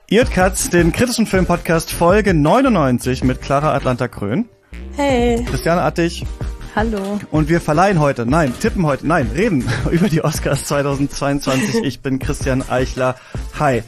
Earcuts, den kritischen Filmpodcast Folge 99 mit Clara Atlanta Krön. Hey. Christiane Attig. Hallo. Und wir reden über die Oscars 2022. Ich bin Christian Eichler. Hi.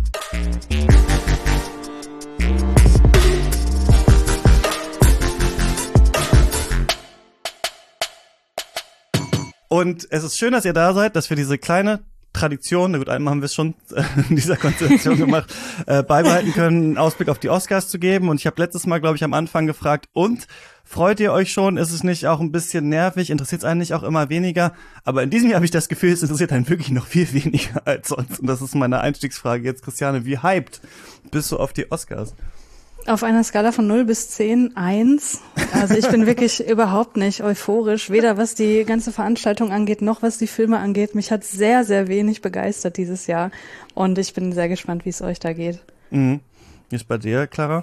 Und es ist schön, dass ihr da seid, dass wir diese kleine Tradition, na gut, einmal haben wir es schon in dieser Konstellation gemacht, beibehalten können, einen Ausblick auf die Oscars zu geben. Und ich habe letztes Mal, glaube ich, am Anfang gefragt, und freut ihr euch schon? Ist es nicht auch ein bisschen nervig? Interessiert es einen nicht auch immer weniger? Aber in diesem Jahr habe ich das Gefühl, es interessiert einen wirklich noch viel weniger als sonst. Und das ist meine Einstiegsfrage jetzt, Christiane. Wie hyped bist du auf die Oscars? Auf einer Skala von 0 bis 10, 1. Also ich bin wirklich überhaupt nicht euphorisch, weder was die ganze Veranstaltung angeht, noch was die Filme angeht. Mich hat sehr, sehr wenig begeistert dieses Jahr und ich bin sehr gespannt, wie es euch da geht. Mhm. Wie ist bei dir, Clara?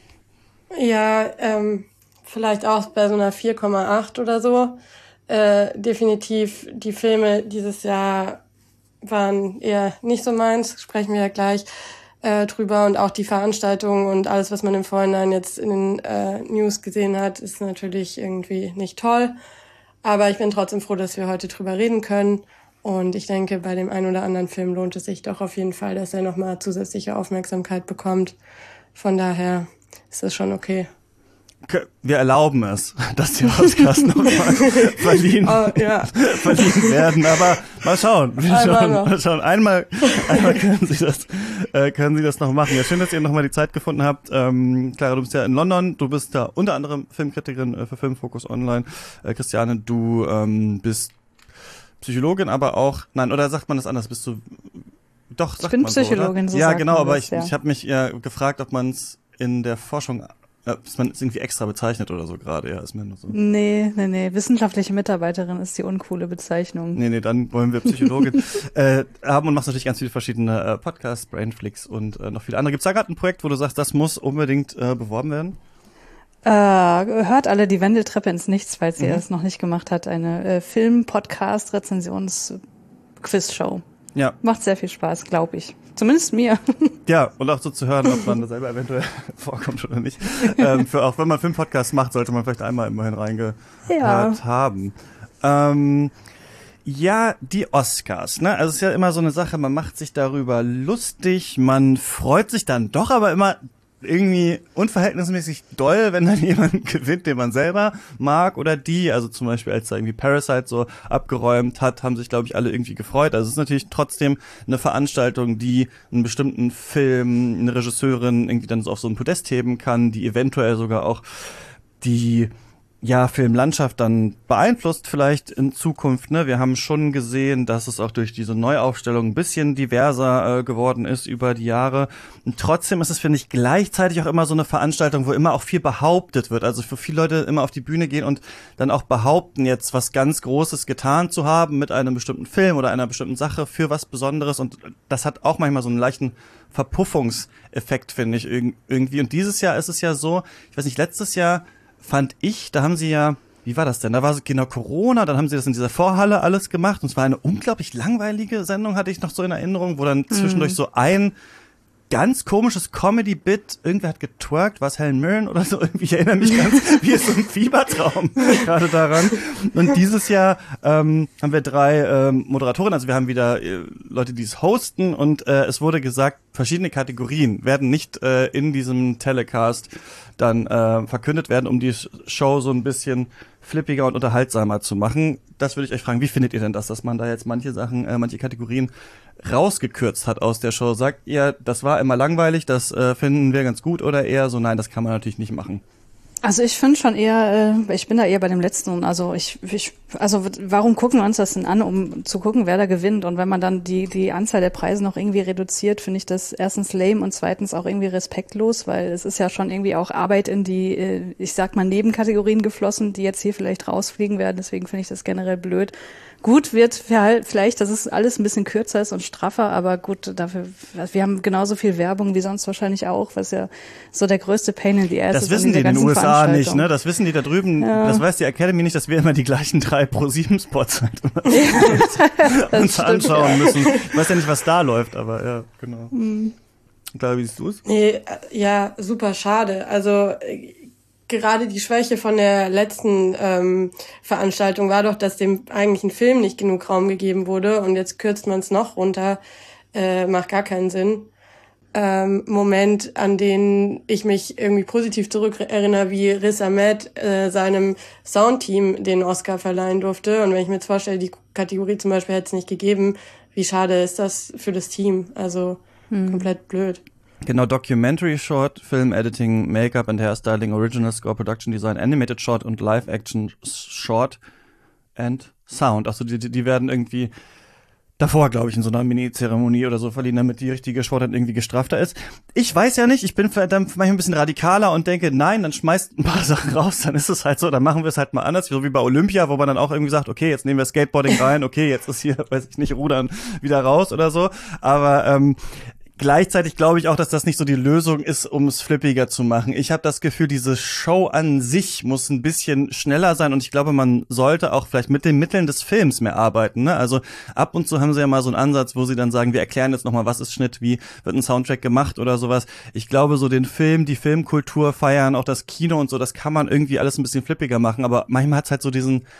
Ja, vielleicht auch bei so einer 4,8 oder so. Definitiv, die Filme dieses Jahr waren eher nicht so meins, sprechen wir ja gleich drüber, und auch die Veranstaltung und alles, was man im Vorhinein jetzt in den News gesehen hat, ist natürlich irgendwie nicht toll. Aber ich bin trotzdem froh, dass wir heute drüber reden können. Und ich denke, bei dem einen oder anderen Film lohnt es sich doch auf jeden Fall, dass er nochmal zusätzliche Aufmerksamkeit bekommt. Von daher ist das schon okay. Wir erlauben es, dass die Oscars nochmal verliehen werden, aber mal schauen. Mal schauen. Einmal können Sie das noch machen. Ja, schön, dass ihr nochmal die Zeit gefunden habt. Clara, du bist ja in London, du bist da unter anderem Filmkritikerin für Filmfocus Online. Christiane, du bist Psychologin, aber auch, nein, oder sagt man das anders? Bist du, doch, sagt man so, oder? Ich bin Psychologin, so ja, genau, aber ich habe mich ja gefragt, ob man es in der Forschung ist man irgendwie extra bezeichnet oder so gerade, ja, ist mir nur so. Nee. Wissenschaftliche Mitarbeiterin ist die uncoole Bezeichnung. Nee, dann wollen wir Psychologin haben und machst natürlich ganz viele verschiedene Podcasts, Brainflix und noch viele andere. Gibt's da gerade ein Projekt, wo du sagst, das muss unbedingt beworben werden? Hört alle die Wendeltreppe ins Nichts, falls ihr es noch nicht gemacht habt. Eine Film-Podcast-Rezensions-Quiz-Show. Ja. Macht sehr viel Spaß, glaube ich. Zumindest mir. Ja, und auch so zu hören, ob man da selber eventuell vorkommt oder nicht. Auch wenn man Filmpodcast macht, sollte man vielleicht einmal immerhin reingehört haben. Ja, die Oscars, ne? Also es ist ja immer so eine Sache, man macht sich darüber lustig, man freut sich dann doch aber immer irgendwie unverhältnismäßig doll, wenn dann jemand gewinnt, den man selber mag oder die. Also zum Beispiel, als da irgendwie Parasite so abgeräumt hat, haben sich, glaube ich, alle irgendwie gefreut. Also es ist natürlich trotzdem eine Veranstaltung, die einen bestimmten Film, eine Regisseurin irgendwie dann so auf so ein Podest heben kann, die eventuell sogar auch die Filmlandschaft dann beeinflusst vielleicht in Zukunft, ne? Wir haben schon gesehen, dass es auch durch diese Neuaufstellung ein bisschen diverser geworden ist über die Jahre. Und trotzdem ist es, finde ich, gleichzeitig auch immer so eine Veranstaltung, wo immer auch viel behauptet wird. Also für viele Leute immer auf die Bühne gehen und dann auch behaupten, jetzt was ganz Großes getan zu haben mit einem bestimmten Film oder einer bestimmten Sache für was Besonderes. Und das hat auch manchmal so einen leichten Verpuffungseffekt, finde ich, irgendwie. Und dieses Jahr ist es ja so, ich weiß nicht, letztes Jahr fand ich, da haben sie ja, wie war das denn? Da war so genau Corona, dann haben sie das in dieser Vorhalle alles gemacht und es war eine unglaublich langweilige Sendung, hatte ich noch so in Erinnerung, wo dann zwischendurch so ein ganz komisches Comedy-Bit, irgendwer hat getwerkt, war es Helen Mirren oder so, irgendwie, ich erinnere mich ganz wie so ein Fiebertraum gerade daran. Und dieses Jahr haben wir 3 Moderatorinnen, also wir haben wieder Leute, die es hosten, und es wurde gesagt, verschiedene Kategorien werden nicht in diesem Telecast dann verkündet werden, um die Show so ein bisschen flippiger und unterhaltsamer zu machen. Das würde ich euch fragen, wie findet ihr denn das, dass man da jetzt manche Sachen, manche Kategorien rausgekürzt hat aus der Show? Sagt ihr, das war immer langweilig, das finden wir ganz gut, oder eher so, nein, das kann man natürlich nicht machen? Also ich finde schon eher, ich bin da eher bei dem Letzten. Also warum gucken wir uns das denn an, um zu gucken, wer da gewinnt? Und wenn man dann die Anzahl der Preise noch irgendwie reduziert, finde ich das erstens lame und zweitens auch irgendwie respektlos, weil es ist ja schon irgendwie auch Arbeit in die, ich sag mal, Nebenkategorien geflossen, die jetzt hier vielleicht rausfliegen werden. Deswegen finde ich das generell blöd. Gut wird vielleicht, dass es alles ein bisschen kürzer ist und straffer, aber gut, dafür, wir haben genauso viel Werbung wie sonst wahrscheinlich auch, was ja so der größte Pain in the Ass ist. Das wissen die in den USA nicht, ne? Das wissen die da drüben, das weiß die Academy nicht, dass wir immer die gleichen 3 Pro7-Spots halt uns anschauen müssen. Ich weiß ja nicht, was da läuft, aber ja, genau. Klar, wie siehst du es? Nee, ja, super schade. Also gerade die Schwäche von der letzten Veranstaltung war doch, dass dem eigentlichen Film nicht genug Raum gegeben wurde und jetzt kürzt man es noch runter. Macht gar keinen Sinn. Moment, an den ich mich irgendwie positiv zurückerinnere, wie Riz Ahmed seinem Soundteam den Oscar verleihen durfte. Und wenn ich mir jetzt vorstelle, die Kategorie zum Beispiel hätte es nicht gegeben, wie schade ist das für das Team? Also komplett blöd. Genau, Documentary Short, Film Editing, Make-up and Hairstyling, Original Score, Production Design, Animated Short und Live-Action Short and Sound. Also die werden irgendwie davor, glaube ich, in so einer Mini-Zeremonie oder so verliehen, damit die richtige Sport dann irgendwie gestrafter ist. Ich weiß ja nicht, ich bin dann manchmal ein bisschen radikaler und denke, nein, dann schmeißt ein paar Sachen raus, dann ist es halt so, dann machen wir es halt mal anders, so wie bei Olympia, wo man dann auch irgendwie sagt, okay, jetzt nehmen wir Skateboarding rein, okay, jetzt ist hier, weiß ich nicht, Rudern wieder raus oder so, aber gleichzeitig glaube ich auch, dass das nicht so die Lösung ist, um es flippiger zu machen. Ich habe das Gefühl, diese Show an sich muss ein bisschen schneller sein und ich glaube, man sollte auch vielleicht mit den Mitteln des Films mehr arbeiten. Ne? Also ab und zu haben sie ja mal so einen Ansatz, wo sie dann sagen, wir erklären jetzt nochmal, was ist Schnitt, wie wird ein Soundtrack gemacht oder sowas. Ich glaube, so den Film, die Filmkultur feiern, auch das Kino und so, das kann man irgendwie alles ein bisschen flippiger machen, aber manchmal hat es halt so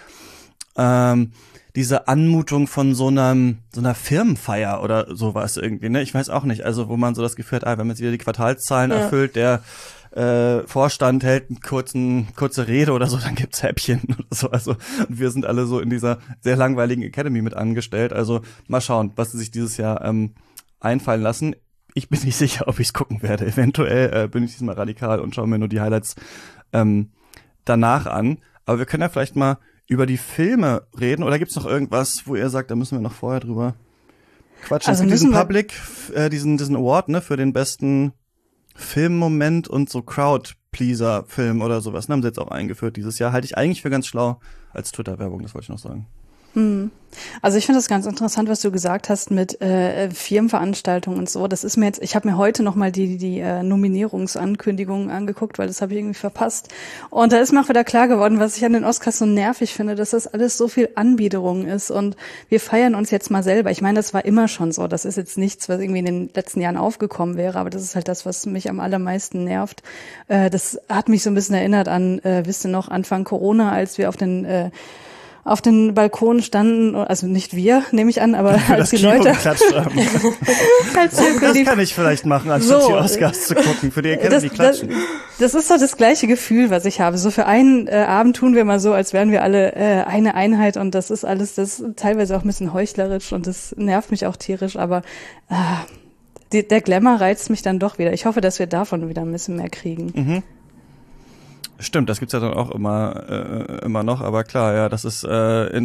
diese Anmutung von so einer Firmenfeier oder sowas irgendwie, ne? Ich weiß auch nicht, also wo man so das Gefühl hat, wenn man jetzt wieder die Quartalszahlen erfüllt, der Vorstand hält kurze Rede oder so, dann gibt's Häppchen oder so, also und wir sind alle so in dieser sehr langweiligen Academy mit angestellt, also mal schauen, was sie sich dieses Jahr einfallen lassen. Ich bin nicht sicher, ob ich's gucken werde, eventuell bin ich diesmal radikal und schaue mir nur die Highlights danach an, aber wir können ja vielleicht mal über die Filme reden, oder gibt's noch irgendwas, wo ihr sagt, da müssen wir noch vorher drüber quatschen? Also diesen diesen Award, ne, für den besten Filmmoment und so Crowd-Pleaser-Film oder sowas, ne, haben sie jetzt auch eingeführt dieses Jahr. Halte ich eigentlich für ganz schlau als Twitter-Werbung, das wollte ich noch sagen. Also ich finde das ganz interessant, was du gesagt hast mit Firmenveranstaltungen und so. Das ist mir jetzt, ich habe mir heute nochmal die Nominierungsankündigungen angeguckt, weil das habe ich irgendwie verpasst. Und da ist mir auch wieder klar geworden, was ich an den Oscars so nervig finde, dass das alles so viel Anbiederung ist und wir feiern uns jetzt mal selber. Ich meine, das war immer schon so. Das ist jetzt nichts, was irgendwie in den letzten Jahren aufgekommen wäre, aber das ist halt das, was mich am allermeisten nervt. Das hat mich so ein bisschen erinnert an, wisst ihr noch, Anfang Corona, als wir auf den Balkon standen, also nicht wir, nehme ich an, aber als die Leute geklatscht haben. Das kann ich vielleicht machen, anstatt die Oscars zu gucken, für die Academy klatschen. Das ist so das gleiche Gefühl, was ich habe. So für einen Abend tun wir mal so, als wären wir alle eine Einheit und das ist alles, das teilweise auch ein bisschen heuchlerisch und das nervt mich auch tierisch, aber der Glamour reizt mich dann doch wieder. Ich hoffe, dass wir davon wieder ein bisschen mehr kriegen. Mhm. Stimmt, das gibt's ja dann auch immer noch, aber klar, ja, das ist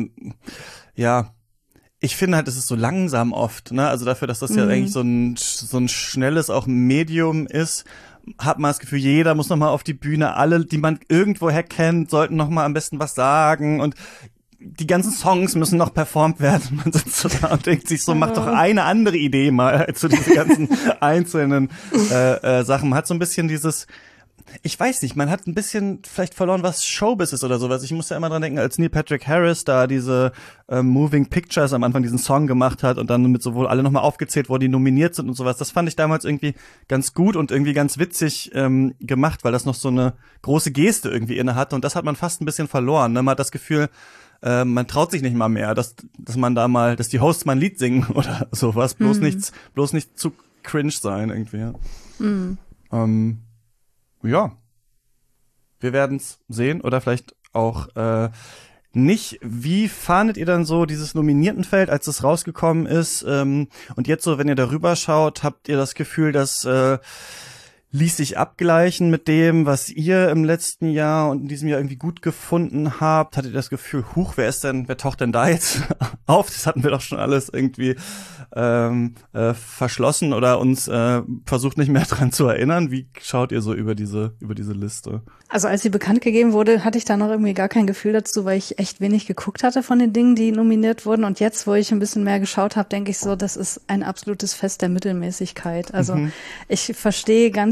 ich finde halt, es ist so langsam oft, ne? Also dafür, dass das ja eigentlich so ein schnelles auch Medium ist, hat man das Gefühl, jeder muss nochmal auf die Bühne, alle, die man irgendwoher kennt, sollten nochmal am besten was sagen und die ganzen Songs müssen noch performt werden. Man sitzt so da und denkt sich so, mach doch eine andere Idee mal zu diesen ganzen einzelnen Sachen. Man hat so ein bisschen dieses, ich weiß nicht, man hat ein bisschen vielleicht verloren, was Showbiz ist oder sowas. Ich muss ja immer dran denken, als Neil Patrick Harris da diese Moving Pictures am Anfang diesen Song gemacht hat und dann mit sowohl alle nochmal aufgezählt, wo die nominiert sind und sowas. Das fand ich damals irgendwie ganz gut und irgendwie ganz witzig gemacht, weil das noch so eine große Geste irgendwie inne hatte und das hat man fast ein bisschen verloren. Ne? Man hat das Gefühl, man traut sich nicht mal mehr, dass man da mal, dass die Hosts mal ein Lied singen oder sowas. Bloß nicht zu cringe sein irgendwie. Ja. Ja, wir werden's sehen oder vielleicht auch nicht. Wie fandet ihr dann so dieses Nominiertenfeld, als es rausgekommen ist? Und jetzt so, wenn ihr darüber schaut, habt ihr das Gefühl, dass ließ sich abgleichen mit dem, was ihr im letzten Jahr und in diesem Jahr irgendwie gut gefunden habt? Hattet ihr das Gefühl, wer taucht denn da jetzt auf? Das hatten wir doch schon alles irgendwie verschlossen oder uns versucht nicht mehr dran zu erinnern. Wie schaut ihr so über diese Liste? Also als sie bekannt gegeben wurde, hatte ich da noch irgendwie gar kein Gefühl dazu, weil ich echt wenig geguckt hatte von den Dingen, die nominiert wurden. Und jetzt, wo ich ein bisschen mehr geschaut habe, denke ich so, das ist ein absolutes Fest der Mittelmäßigkeit. Also ich verstehe ganz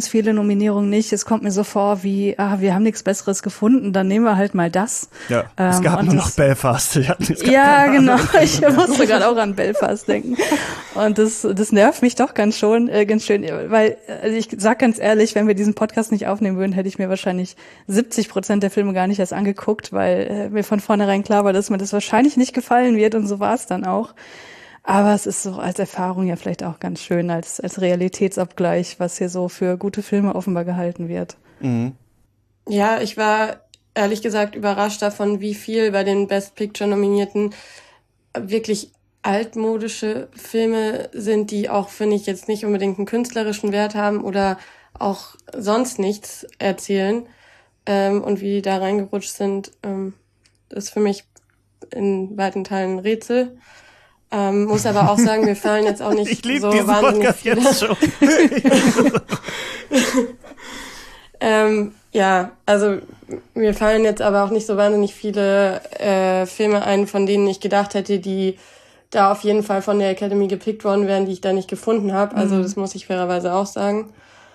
ganz viele Nominierungen nicht. Es kommt mir so vor wie, wir haben nichts Besseres gefunden, dann nehmen wir halt mal das. Ja, es gab nur noch Belfast. Ja, genau. Ich musste gerade auch an Belfast denken. Und das nervt mich doch ganz schön, weil ich sag ganz ehrlich, wenn wir diesen Podcast nicht aufnehmen würden, hätte ich mir wahrscheinlich 70% der Filme gar nicht erst angeguckt, weil mir von vornherein klar war, dass mir das wahrscheinlich nicht gefallen wird, und so war es dann auch. Aber es ist so als Erfahrung ja vielleicht auch ganz schön, als Realitätsabgleich, was hier so für gute Filme offenbar gehalten wird. Mhm. Ja, ich war ehrlich gesagt überrascht davon, wie viel bei den Best Picture Nominierten wirklich altmodische Filme sind, die auch, finde ich, jetzt nicht unbedingt einen künstlerischen Wert haben oder auch sonst nichts erzählen. Und wie die da reingerutscht sind, ist für mich in weiten Teilen ein Rätsel. Muss aber auch sagen, mir fallen jetzt auch nicht ich so diesen wahnsinnig Podcast viele. Jetzt schon. Ja, also mir fallen jetzt aber auch nicht so wahnsinnig viele Filme ein, von denen ich gedacht hätte, die da auf jeden Fall von der Academy gepickt worden wären, die ich da nicht gefunden habe. Also das muss ich fairerweise auch sagen.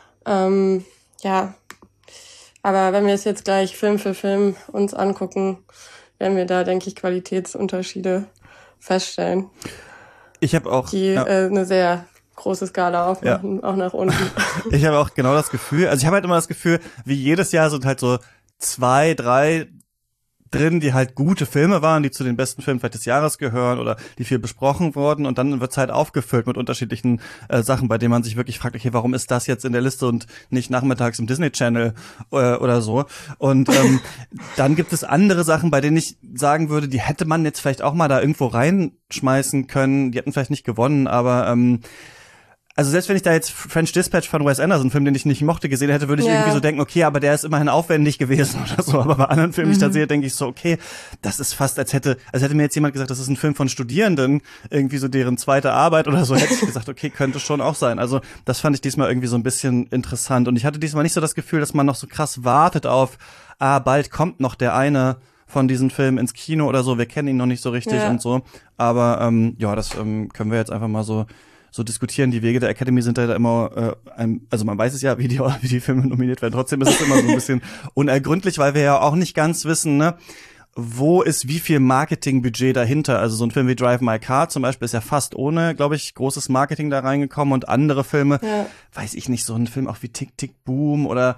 Ja, aber wenn wir es jetzt gleich Film für Film uns angucken, werden wir da, denke ich, Qualitätsunterschiede feststellen. Ich habe auch die eine sehr große Skala aufmachen, auch nach unten. Ich habe auch genau das Gefühl, also ich habe halt immer das Gefühl, wie jedes Jahr sind halt so 2, 3 drin, die halt gute Filme waren, die zu den besten Filmen vielleicht des Jahres gehören oder die viel besprochen wurden, und dann wird's halt aufgefüllt mit unterschiedlichen Sachen, bei denen man sich wirklich fragt, okay, warum ist das jetzt in der Liste und nicht nachmittags im Disney Channel oder so. Und dann gibt es andere Sachen, bei denen ich sagen würde, die hätte man jetzt vielleicht auch mal da irgendwo reinschmeißen können, die hätten vielleicht nicht gewonnen, aber also selbst wenn ich da jetzt French Dispatch von Wes Anderson, einen Film, den ich nicht mochte, gesehen hätte, würde ich irgendwie so denken, okay, aber der ist immerhin aufwendig gewesen oder so. Aber bei anderen Filmen, die ich da sehe, denke ich so, okay, das ist fast, als hätte mir jetzt jemand gesagt, das ist ein Film von Studierenden, irgendwie so deren zweite Arbeit oder so, hätte ich gesagt, okay, könnte schon auch sein. Also das fand ich diesmal irgendwie so ein bisschen interessant. Und ich hatte diesmal nicht so das Gefühl, dass man noch so krass wartet auf, bald kommt noch der eine von diesen Filmen ins Kino oder so. Wir kennen ihn noch nicht so richtig und so. Aber das können wir jetzt einfach mal so diskutieren. Die Wege der Academy sind da immer, also man weiß es ja, wie die Filme nominiert werden. Trotzdem ist es immer so ein bisschen unergründlich, weil wir ja auch nicht ganz wissen, ne, wo ist wie viel Marketingbudget dahinter. Also so ein Film wie Drive My Car zum Beispiel ist ja fast ohne, glaube ich, großes Marketing da reingekommen, und andere Filme, weiß ich nicht, so ein Film auch wie Tick Tick Boom oder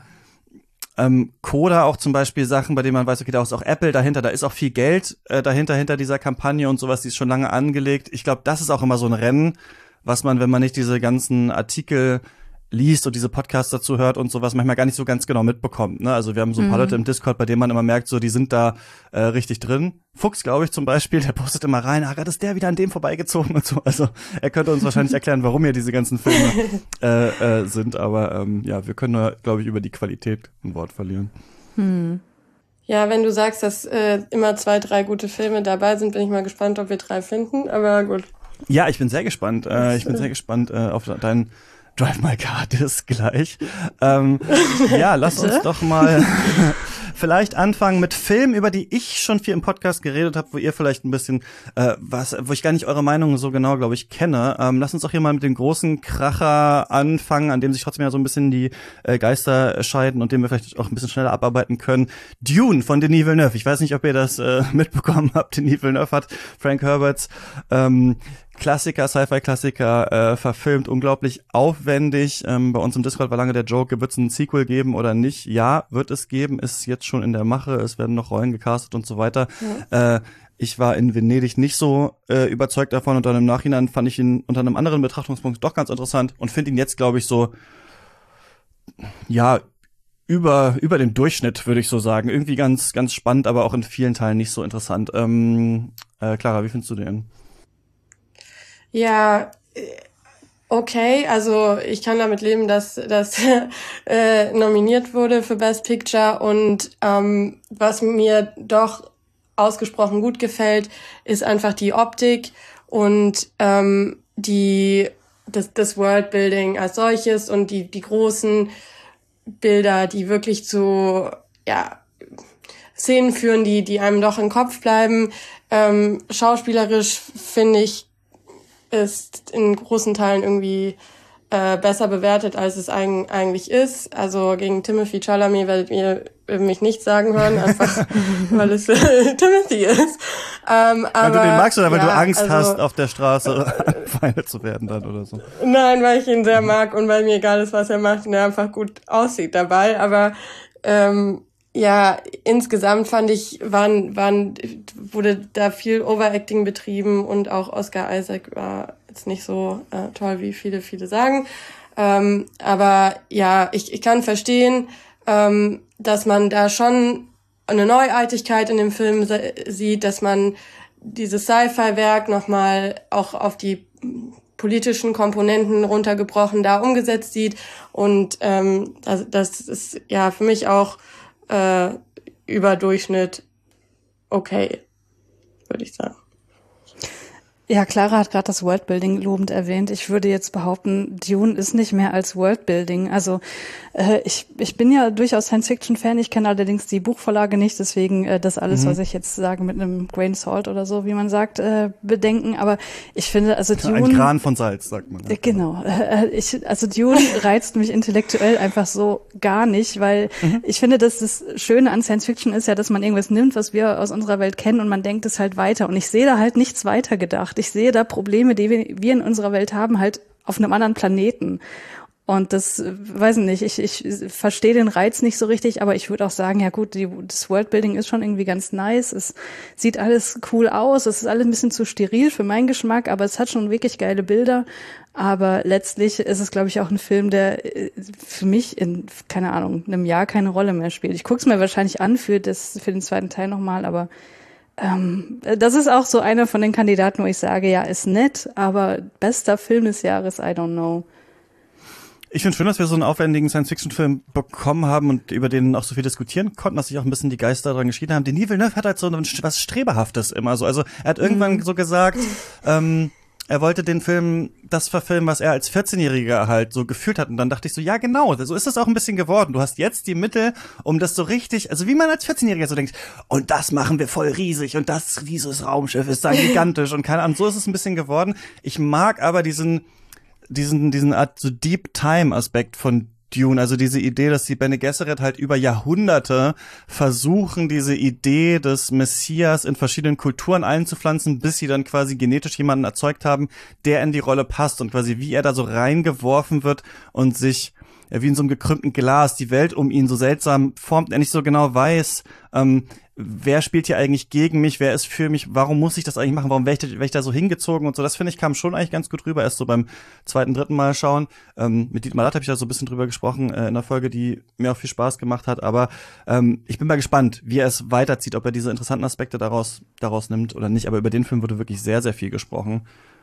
Coda auch zum Beispiel, Sachen, bei denen man weiß, okay, da ist auch Apple dahinter, da ist auch viel Geld dahinter, hinter dieser Kampagne und sowas, die ist schon lange angelegt. Ich glaube, das ist auch immer so ein Rennen, was man, wenn man nicht diese ganzen Artikel liest und diese Podcasts dazu hört und sowas, manchmal gar nicht so ganz genau mitbekommt. Ne? Also wir haben so ein paar Leute im Discord, bei denen man immer merkt, so die sind da richtig drin. Fuchs, glaube ich, zum Beispiel, der postet immer rein, gerade ist der wieder an dem vorbeigezogen und so. Also er könnte uns wahrscheinlich erklären, warum hier diese ganzen Filme sind. Aber wir können nur, glaube ich, über die Qualität ein Wort verlieren. Ja, wenn du sagst, dass immer 2, 3 gute Filme dabei sind, bin ich mal gespannt, ob wir 3 finden. Aber gut. Ja, ich bin sehr gespannt. Auf deinen Drive My Car Disc gleich. Lass uns doch mal vielleicht anfangen mit Filmen, über die ich schon viel im Podcast geredet habe, wo ihr vielleicht ein bisschen wo ich gar nicht eure Meinung so genau, glaube ich, kenne. Lass uns doch hier mal mit dem großen Kracher anfangen, an dem sich trotzdem ja so ein bisschen die Geister scheiden und den wir vielleicht auch ein bisschen schneller abarbeiten können. Dune von Denis Villeneuve. Ich weiß nicht, ob ihr das mitbekommen habt. Denis Villeneuve hat Frank Herberts Klassiker, Sci-Fi-Klassiker verfilmt, unglaublich aufwendig. Bei uns im Discord war lange der Joke, wird es ein Sequel geben oder nicht? Ja, wird es geben, ist jetzt schon in der Mache, es werden noch Rollen gecastet und so weiter. Ja. Ich war in Venedig nicht so überzeugt davon, und dann im Nachhinein fand ich ihn unter einem anderen Betrachtungspunkt doch ganz interessant und finde ihn jetzt, glaube ich, so, über dem Durchschnitt, würde ich so sagen. Irgendwie ganz, ganz spannend, aber auch in vielen Teilen nicht so interessant. Clara, wie findest du den? Ja, okay, also ich kann damit leben, dass das nominiert wurde für Best Picture, und was mir doch ausgesprochen gut gefällt, ist einfach die Optik und das Worldbuilding als solches und die großen Bilder, die wirklich zu Szenen führen, die einem doch im Kopf bleiben. Schauspielerisch finde ich, ist in großen Teilen irgendwie besser bewertet, als es eigentlich ist. Also gegen Timothée Chalamet werdet ihr mich nicht sagen hören, einfach weil es Timothy ist. Weil du den magst oder weil du Angst hast, auf der Straße angefeindet zu werden dann oder so? Nein, weil ich ihn sehr mag und weil mir egal ist, was er macht und er einfach gut aussieht dabei. Aber insgesamt fand ich, wurde da viel Overacting betrieben und auch Oscar Isaac war jetzt nicht so toll, wie viele sagen. Aber ja, ich kann verstehen, dass man da schon eine Neuartigkeit in dem Film sieht, dass man dieses Sci-Fi-Werk nochmal auch auf die politischen Komponenten runtergebrochen da umgesetzt sieht. Und das ist ja für mich auch über Durchschnitt okay, würde ich sagen. Ja, Clara hat gerade das Worldbuilding lobend erwähnt. Ich würde jetzt behaupten, Dune ist nicht mehr als Worldbuilding. Also ich bin ja durchaus Science-Fiction-Fan. Ich kenne allerdings die Buchvorlage nicht, deswegen das alles, was ich jetzt sage, mit einem Grain Salt oder so, wie man sagt, bedenken. Aber ich finde, also Dune... Ein Gran von Salz, sagt man. Ja. Genau. Also Dune reizt mich intellektuell einfach so gar nicht, weil ich finde, dass das Schöne an Science-Fiction ist ja, dass man irgendwas nimmt, was wir aus unserer Welt kennen und man denkt es halt weiter. Und ich sehe da halt nichts weiter gedacht. Ich sehe da Probleme, die wir in unserer Welt haben, halt auf einem anderen Planeten. Und das, weiß ich nicht, ich verstehe den Reiz nicht so richtig, aber ich würde auch sagen, ja gut, das Worldbuilding ist schon irgendwie ganz nice. Es sieht alles cool aus, es ist alles ein bisschen zu steril für meinen Geschmack, aber es hat schon wirklich geile Bilder. Aber letztlich ist es, glaube ich, auch ein Film, der für mich in, keine Ahnung, einem Jahr keine Rolle mehr spielt. Ich gucke es mir wahrscheinlich an für den zweiten Teil nochmal, aber das ist auch so einer von den Kandidaten, wo ich sage, ja, ist nett, aber bester Film des Jahres, I don't know. Ich finde schön, dass wir so einen aufwendigen Science-Fiction-Film bekommen haben und über den auch so viel diskutieren konnten, dass sich auch ein bisschen die Geister daran geschieden haben. Denis Villeneuve hat halt so was Strebehaftes immer so. Also er hat irgendwann so gesagt, er wollte den Film das verfilmen, was er als 14-Jähriger halt so gefühlt hat. Und dann dachte ich so, ja genau, so ist es auch ein bisschen geworden. Du hast jetzt die Mittel, um das so richtig, also wie man als 14-Jähriger so denkt, und das machen wir voll riesig und dieses Raumschiff ist dann gigantisch und keine Ahnung, so ist es ein bisschen geworden. Ich mag aber diesen Art so Deep Time Aspekt von Dune, also diese Idee, dass die Bene Gesserit halt über Jahrhunderte versuchen, diese Idee des Messias in verschiedenen Kulturen einzupflanzen, bis sie dann quasi genetisch jemanden erzeugt haben, der in die Rolle passt und quasi wie er da so reingeworfen wird und sich wie in so einem gekrümmten Glas die Welt um ihn so seltsam formt, er nicht so genau weiß, wer spielt hier eigentlich gegen mich, wer ist für mich, warum muss ich das eigentlich machen, warum werde ich da so hingezogen und so, das finde ich kam schon eigentlich ganz gut rüber, erst so beim dritten Mal schauen. Mit Dietmar Latt habe ich da so ein bisschen drüber gesprochen in einer Folge, die mir auch viel Spaß gemacht hat, aber ich bin mal gespannt, wie er es weiterzieht, ob er diese interessanten Aspekte daraus nimmt oder nicht, aber über den Film wurde wirklich sehr, sehr viel gesprochen.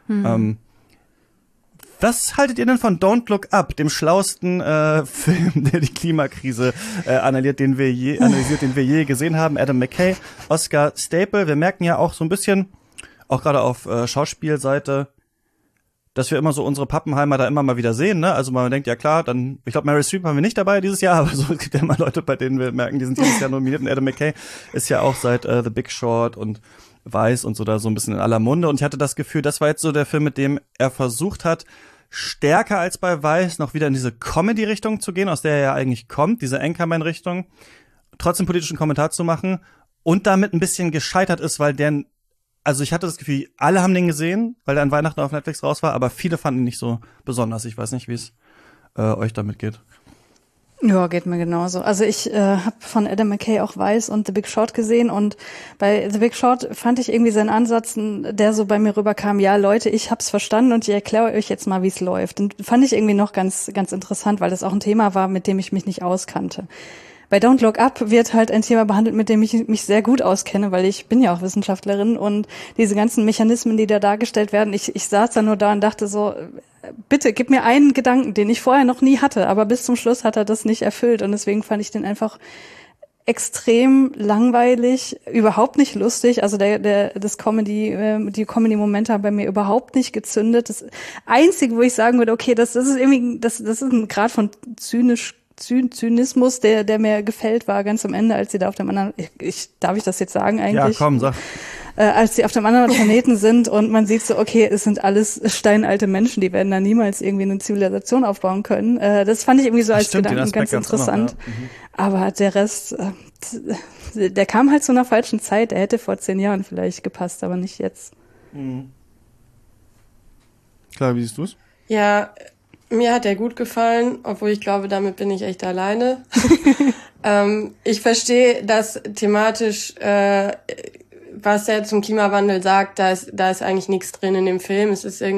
Was haltet ihr denn von Don't Look Up, dem schlauesten Film, der die Klimakrise analysiert, den wir je gesehen haben? Adam McKay, Oscar Staple. Wir merken ja auch so ein bisschen, auch gerade auf Schauspielseite, dass wir immer so unsere Pappenheimer da immer mal wieder sehen, ne? Also man denkt, ja klar, dann, ich glaube, Meryl Streep haben wir nicht dabei dieses Jahr, aber so, es gibt ja immer Leute, bei denen wir merken, die sind dieses Jahr nominiert. Und Adam McKay ist ja auch seit The Big Short und Weiß und so da so ein bisschen in aller Munde. Und ich hatte das Gefühl, das war jetzt so der Film, mit dem er versucht hat, stärker als bei Weiß noch wieder in diese Comedy-Richtung zu gehen, aus der er ja eigentlich kommt, diese Anchorman-Richtung, trotzdem politischen Kommentar zu machen und damit ein bisschen gescheitert ist, weil also ich hatte das Gefühl, alle haben den gesehen, weil der an Weihnachten auf Netflix raus war, aber viele fanden ihn nicht so besonders. Ich weiß nicht, wie es euch damit geht. Ja, geht mir genauso. Also ich habe von Adam McKay auch Weiß und The Big Short gesehen und bei The Big Short fand ich irgendwie seinen Ansatz, der so bei mir rüberkam, ja Leute, ich hab's verstanden und ich erkläre euch jetzt mal, wie es läuft. Und fand ich irgendwie noch ganz, ganz interessant, weil das auch ein Thema war, mit dem ich mich nicht auskannte. Bei Don't Look Up wird halt ein Thema behandelt, mit dem ich mich sehr gut auskenne, weil ich bin ja auch Wissenschaftlerin und diese ganzen Mechanismen, die da dargestellt werden, ich saß da nur da und dachte so, bitte, gib mir einen Gedanken, den ich vorher noch nie hatte, aber bis zum Schluss hat er das nicht erfüllt und deswegen fand ich den einfach extrem langweilig, überhaupt nicht lustig, also die Comedy-Momente haben bei mir überhaupt nicht gezündet. Das Einzige, wo ich sagen würde, okay, das ist irgendwie, das ist ein Grad von Zynismus, der mir gefällt, war ganz am Ende, als sie da auf dem anderen, darf ich das jetzt sagen eigentlich? Ja, komm, sag. als sie auf dem anderen Planeten sind und man sieht so, okay, es sind alles steinalte Menschen, die werden da niemals irgendwie eine Zivilisation aufbauen können. Das fand ich irgendwie so als Gedanken ganz interessant. Noch, ja. Aber der Rest, der kam halt zu einer falschen Zeit. Er hätte vor 10 Jahren vielleicht gepasst, aber nicht jetzt. Mhm. Klar, wie siehst du es? Ja, mir hat er gut gefallen, obwohl ich glaube, damit bin ich echt alleine. Ich verstehe, dass thematisch, was er zum Klimawandel sagt, da ist eigentlich nichts drin in dem Film. Es ist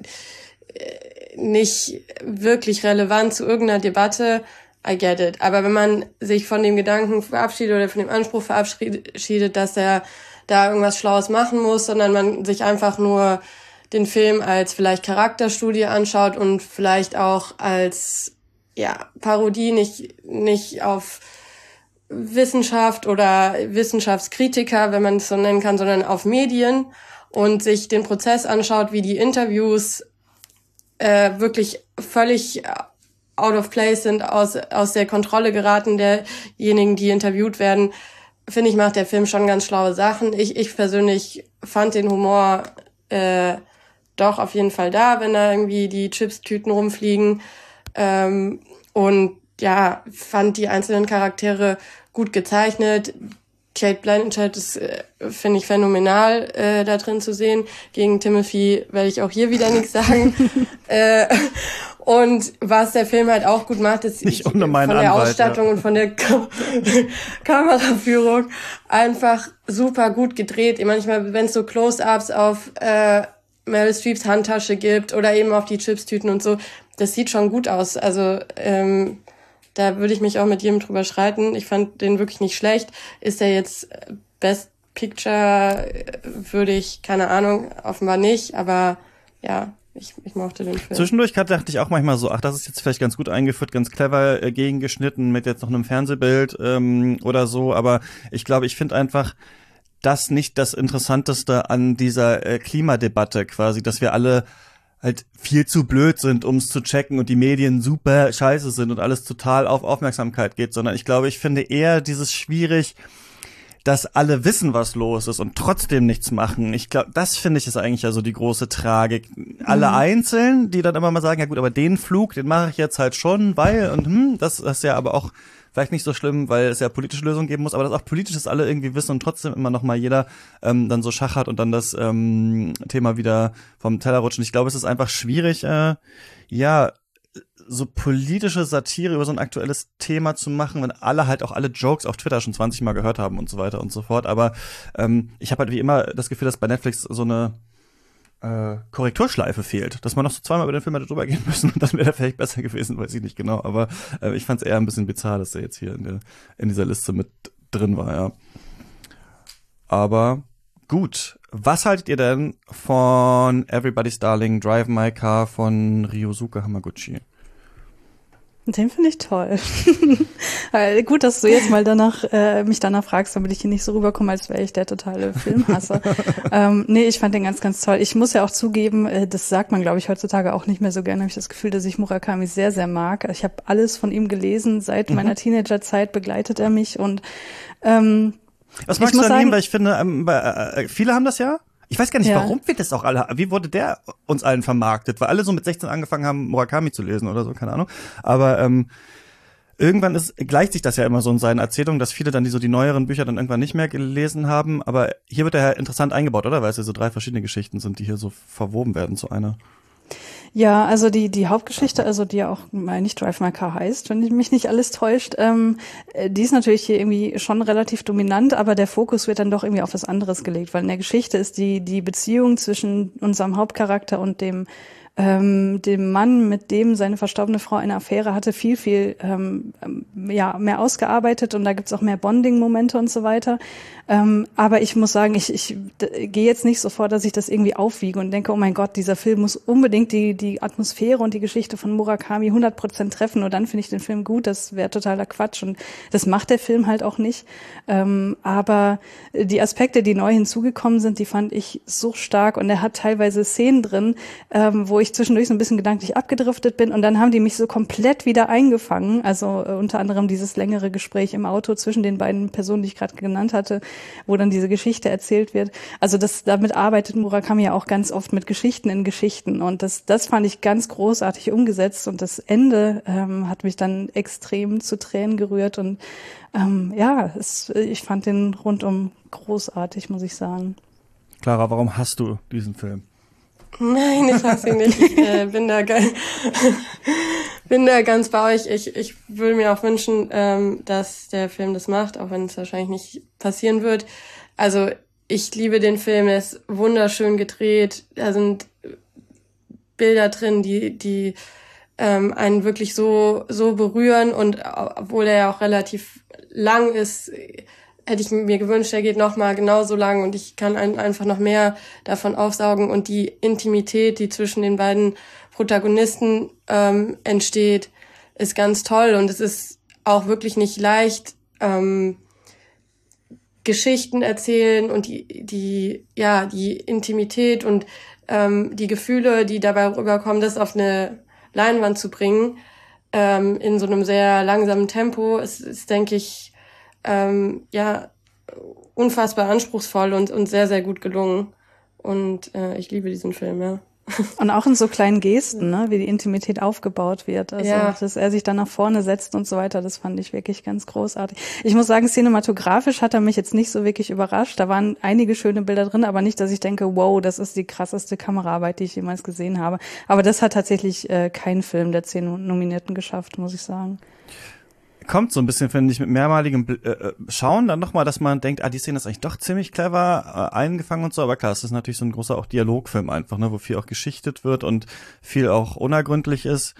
nicht wirklich relevant zu irgendeiner Debatte. I get it. Aber wenn man sich von dem Gedanken verabschiedet oder von dem Anspruch verabschiedet, dass er da irgendwas Schlaues machen muss, sondern man sich einfach nur den Film als vielleicht Charakterstudie anschaut und vielleicht auch als Parodie, nicht auf Wissenschaft oder Wissenschaftskritiker, wenn man es so nennen kann, sondern auf Medien und sich den Prozess anschaut, wie die Interviews wirklich völlig out of place sind, aus der Kontrolle geraten derjenigen, die interviewt werden, finde ich, macht der Film schon ganz schlaue Sachen. Ich persönlich fand den Humor doch auf jeden Fall da, wenn da irgendwie die Chips-Tüten rumfliegen. Und ja, fand die einzelnen Charaktere gut gezeichnet. Cate Blanchett ist, finde ich, phänomenal da drin zu sehen. Gegen Timothy werde ich auch hier wieder nichts sagen. Und was der Film halt auch gut macht, ist von der Ausstattung und von der Kameraführung einfach super gut gedreht. Manchmal, wenn es so Close-Ups auf Meryl Streeps Handtasche gibt oder eben auf die Chipstüten und so, das sieht schon gut aus. Also da würde ich mich auch mit jedem drüber streiten. Ich fand den wirklich nicht schlecht. Ist er jetzt Best Picture würdig? Keine Ahnung, offenbar nicht. Aber ja, ich mochte den Film. Zwischendurch dachte ich auch manchmal so, das ist jetzt vielleicht ganz gut eingeführt, ganz clever gegengeschnitten mit jetzt noch einem Fernsehbild oder so. Aber ich glaube, ich finde einfach das nicht das Interessanteste an dieser Klimadebatte quasi, dass wir alle halt viel zu blöd sind, um es zu checken und die Medien super scheiße sind und alles total auf Aufmerksamkeit geht, sondern ich glaube, ich finde eher dieses schwierig, dass alle wissen, was los ist und trotzdem nichts machen. Ich glaube, das finde ich ist eigentlich ja so die große Tragik. Alle einzeln, die dann immer mal sagen, ja gut, aber den Flug, den mache ich jetzt halt schon, weil und das ist ja aber auch vielleicht nicht so schlimm, weil es ja politische Lösungen geben muss, aber dass auch politisches alle irgendwie wissen und trotzdem immer noch mal jeder dann so schachert und dann das Thema wieder vom Teller rutscht. Und ich glaube, es ist einfach schwierig, so politische Satire über so ein aktuelles Thema zu machen, wenn alle halt auch alle Jokes auf Twitter schon 20 Mal gehört haben und so weiter und so fort. Aber ich habe halt wie immer das Gefühl, dass bei Netflix so eine Korrekturschleife fehlt, dass man noch so zweimal über den Film hätte drüber gehen müssen und dann wäre der vielleicht besser gewesen, weiß ich nicht genau, aber ich fand es eher ein bisschen bizarr, dass der jetzt hier in dieser Liste mit drin war, ja. Aber gut, was haltet ihr denn von Everybody's Darling, Drive My Car von Ryosuke Hamaguchi? Den finde ich toll. Gut, dass du jetzt mal mich danach fragst, damit ich hier nicht so rüberkomme, als wäre ich der totale Filmhasser. Nee, ich fand den ganz, ganz toll. Ich muss ja auch zugeben, das sagt man, glaube ich, heutzutage auch nicht mehr so gerne, habe ich das Gefühl, dass ich Murakami sehr, sehr mag. Ich habe alles von ihm gelesen. Seit meiner Teenagerzeit begleitet er mich und was magst du an ihm? Weil ich finde, viele haben das ja. Ich weiß gar nicht, warum wir das auch alle, wie wurde der uns allen vermarktet? Weil alle so mit 16 angefangen haben, Murakami zu lesen oder so, keine Ahnung. Aber irgendwann gleicht sich das ja immer so in seinen Erzählungen, dass viele dann die neueren Bücher dann irgendwann nicht mehr gelesen haben. Aber hier wird er ja interessant eingebaut, oder? Weil es ja so 3 verschiedene Geschichten sind, die hier so verwoben werden zu einer. Ja, also die Hauptgeschichte, also die ja auch meine ich Drive My Car heißt, wenn mich nicht alles täuscht, die ist natürlich hier irgendwie schon relativ dominant, aber der Fokus wird dann doch irgendwie auf was anderes gelegt, weil in der Geschichte ist die Beziehung zwischen unserem Hauptcharakter und dem Mann, mit dem seine verstorbene Frau eine Affäre hatte, viel mehr ausgearbeitet und da gibt's auch mehr Bonding-Momente und so weiter. Aber ich muss sagen, ich gehe jetzt nicht so vor, dass ich das irgendwie aufwiege und denke, oh mein Gott, dieser Film muss unbedingt die Atmosphäre und die Geschichte von Murakami 100% treffen und dann finde ich den Film gut. Das wäre totaler Quatsch und das macht der Film halt auch nicht. Aber die Aspekte, die neu hinzugekommen sind, die fand ich so stark und er hat teilweise Szenen drin, wo ich zwischendurch so ein bisschen gedanklich abgedriftet bin und dann haben die mich so komplett wieder eingefangen. Also unter anderem dieses längere Gespräch im Auto zwischen den beiden Personen, die ich gerade genannt hatte. wo dann diese Geschichte erzählt wird. Also damit arbeitet Murakami ja auch ganz oft mit Geschichten in Geschichten und das fand ich ganz großartig umgesetzt und das Ende hat mich dann extrem zu Tränen gerührt und ich fand den rundum großartig, muss ich sagen. Clara, warum hast du diesen Film? Nein, ich hasse ihn nicht. Ich bin da ganz bei euch. Ich würde mir auch wünschen, dass der Film das macht, auch wenn es wahrscheinlich nicht passieren wird. Also ich liebe den Film, er ist wunderschön gedreht. Da sind Bilder drin, die einen wirklich so berühren und obwohl er ja auch relativ lang ist, hätte ich mir gewünscht, er geht noch mal genauso lang und ich kann einfach noch mehr davon aufsaugen und die Intimität, die zwischen den beiden Protagonisten entsteht, ist ganz toll und es ist auch wirklich nicht leicht, Geschichten erzählen und die Intimität und die Gefühle, die dabei rüberkommen, das auf eine Leinwand zu bringen, in so einem sehr langsamen Tempo, ist denke ich, unfassbar anspruchsvoll und sehr, sehr gut gelungen. Und ich liebe diesen Film, ja. Und auch in so kleinen Gesten, ne, wie die Intimität aufgebaut wird. Also, dass er sich dann nach vorne setzt und so weiter, das fand ich wirklich ganz großartig. Ich muss sagen, cinematografisch hat er mich jetzt nicht so wirklich überrascht. Da waren einige schöne Bilder drin, aber nicht, dass ich denke, wow, das ist die krasseste Kameraarbeit, die ich jemals gesehen habe. Aber das hat tatsächlich kein Film der 10 Nominierten geschafft, muss ich sagen. Kommt so ein bisschen, finde ich, mit mehrmaligem Schauen dann nochmal, dass man denkt, die Szene ist eigentlich doch ziemlich clever eingefangen und so, aber klar, es ist natürlich so ein großer auch Dialogfilm einfach, ne, wo viel auch geschichtet wird und viel auch unergründlich ist.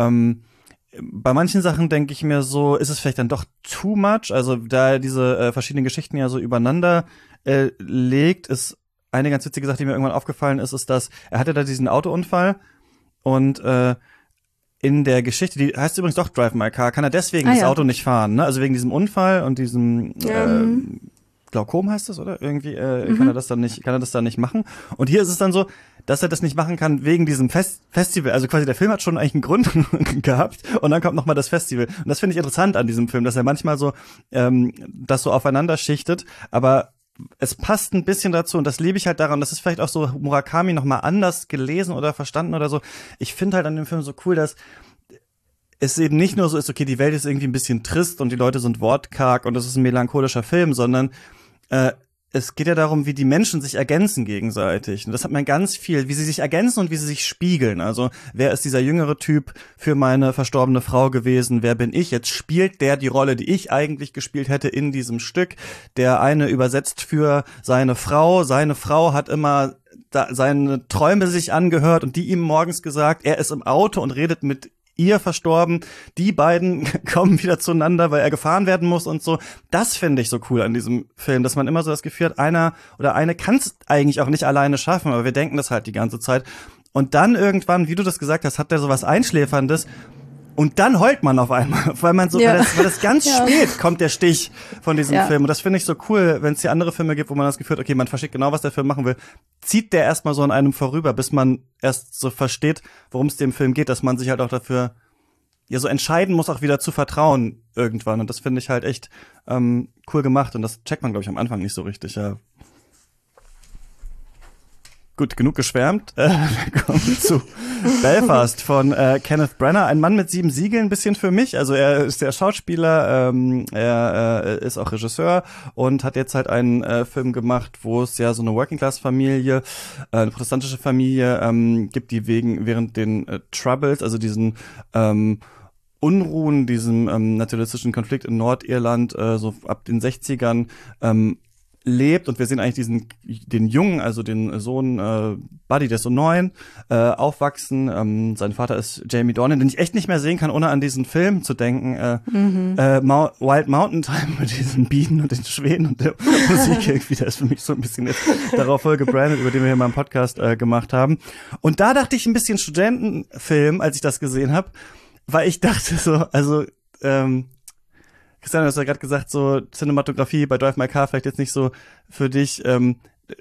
Bei manchen Sachen denke ich mir so, ist es vielleicht dann doch too much, also da diese verschiedenen Geschichten ja so übereinander legt, ist eine ganz witzige Sache, die mir irgendwann aufgefallen ist, dass er hatte da diesen Autounfall und in der Geschichte, die heißt übrigens doch Drive My Car, kann er deswegen das Auto nicht fahren, ne? Also wegen diesem Unfall und diesem Glaukom heißt das, oder? Irgendwie kann er das dann nicht machen. Und hier ist es dann so, dass er das nicht machen kann wegen diesem Festival. Also quasi der Film hat schon eigentlich einen Grund gehabt und dann kommt nochmal das Festival. Und das finde ich interessant an diesem Film, dass er manchmal so das so aufeinander schichtet, aber es passt ein bisschen dazu und das liebe ich halt daran, das ist vielleicht auch so Murakami nochmal anders gelesen oder verstanden oder so. Ich finde halt an dem Film so cool, dass es eben nicht nur so ist, okay, die Welt ist irgendwie ein bisschen trist und die Leute sind wortkarg und das ist ein melancholischer Film, sondern es geht ja darum, wie die Menschen sich ergänzen gegenseitig. Und das hat man ganz viel, wie sie sich ergänzen und wie sie sich spiegeln. Also, wer ist dieser jüngere Typ für meine verstorbene Frau gewesen? Wer bin ich? Jetzt spielt der die Rolle, die ich eigentlich gespielt hätte in diesem Stück. Der eine übersetzt für seine Frau. Seine Frau hat immer seine Träume sich angehört und die ihm morgens gesagt, er ist im Auto und redet mit ihr verstorben, die beiden kommen wieder zueinander, weil er gefahren werden muss und so. Das finde ich so cool an diesem Film, dass man immer so das Gefühl hat, einer oder eine kann es eigentlich auch nicht alleine schaffen, aber wir denken das halt die ganze Zeit. Und dann irgendwann, wie du das gesagt hast, hat der so was Einschläferndes und dann heult man auf einmal, weil man so, weil das ganz spät kommt der Stich von diesem Film. Und das finde ich so cool, wenn es hier andere Filme gibt, wo man das Gefühl hat, okay, man versteht genau, was der Film machen will, zieht der erstmal so an einem vorüber, bis man erst so versteht, worum es dem Film geht, dass man sich halt auch dafür so entscheiden muss, auch wieder zu vertrauen irgendwann. Und das finde ich halt echt cool gemacht. Und das checkt man, glaube ich, am Anfang nicht so richtig, ja. Gut, genug geschwärmt. Wir kommen zu Belfast von Kenneth Branagh. Ein Mann mit 7 Siegeln, ein bisschen für mich. Also er ist der Schauspieler, er ist auch Regisseur und hat jetzt halt einen Film gemacht, wo es ja so eine Working-Class-Familie, eine protestantische Familie gibt, die während den Troubles, also diesen Unruhen, diesem nationalistischen Konflikt in Nordirland, so ab den 60ern, lebt und wir sehen eigentlich den Jungen, also den Sohn Buddy, der ist so 9, aufwachsen. Sein Vater ist Jamie Dornan, den ich echt nicht mehr sehen kann, ohne an diesen Film zu denken. Wild Mountain Time mit diesen Bienen und den Schwänen und der Musik irgendwie, der ist für mich so ein bisschen jetzt darauf voll gebrandet, über den wir hier mal im Podcast gemacht haben. Und da dachte ich ein bisschen Studentenfilm, als ich das gesehen habe, weil ich dachte so, also Christian, du hast ja gerade gesagt, so Cinematografie bei Drive My Car vielleicht jetzt nicht so für dich.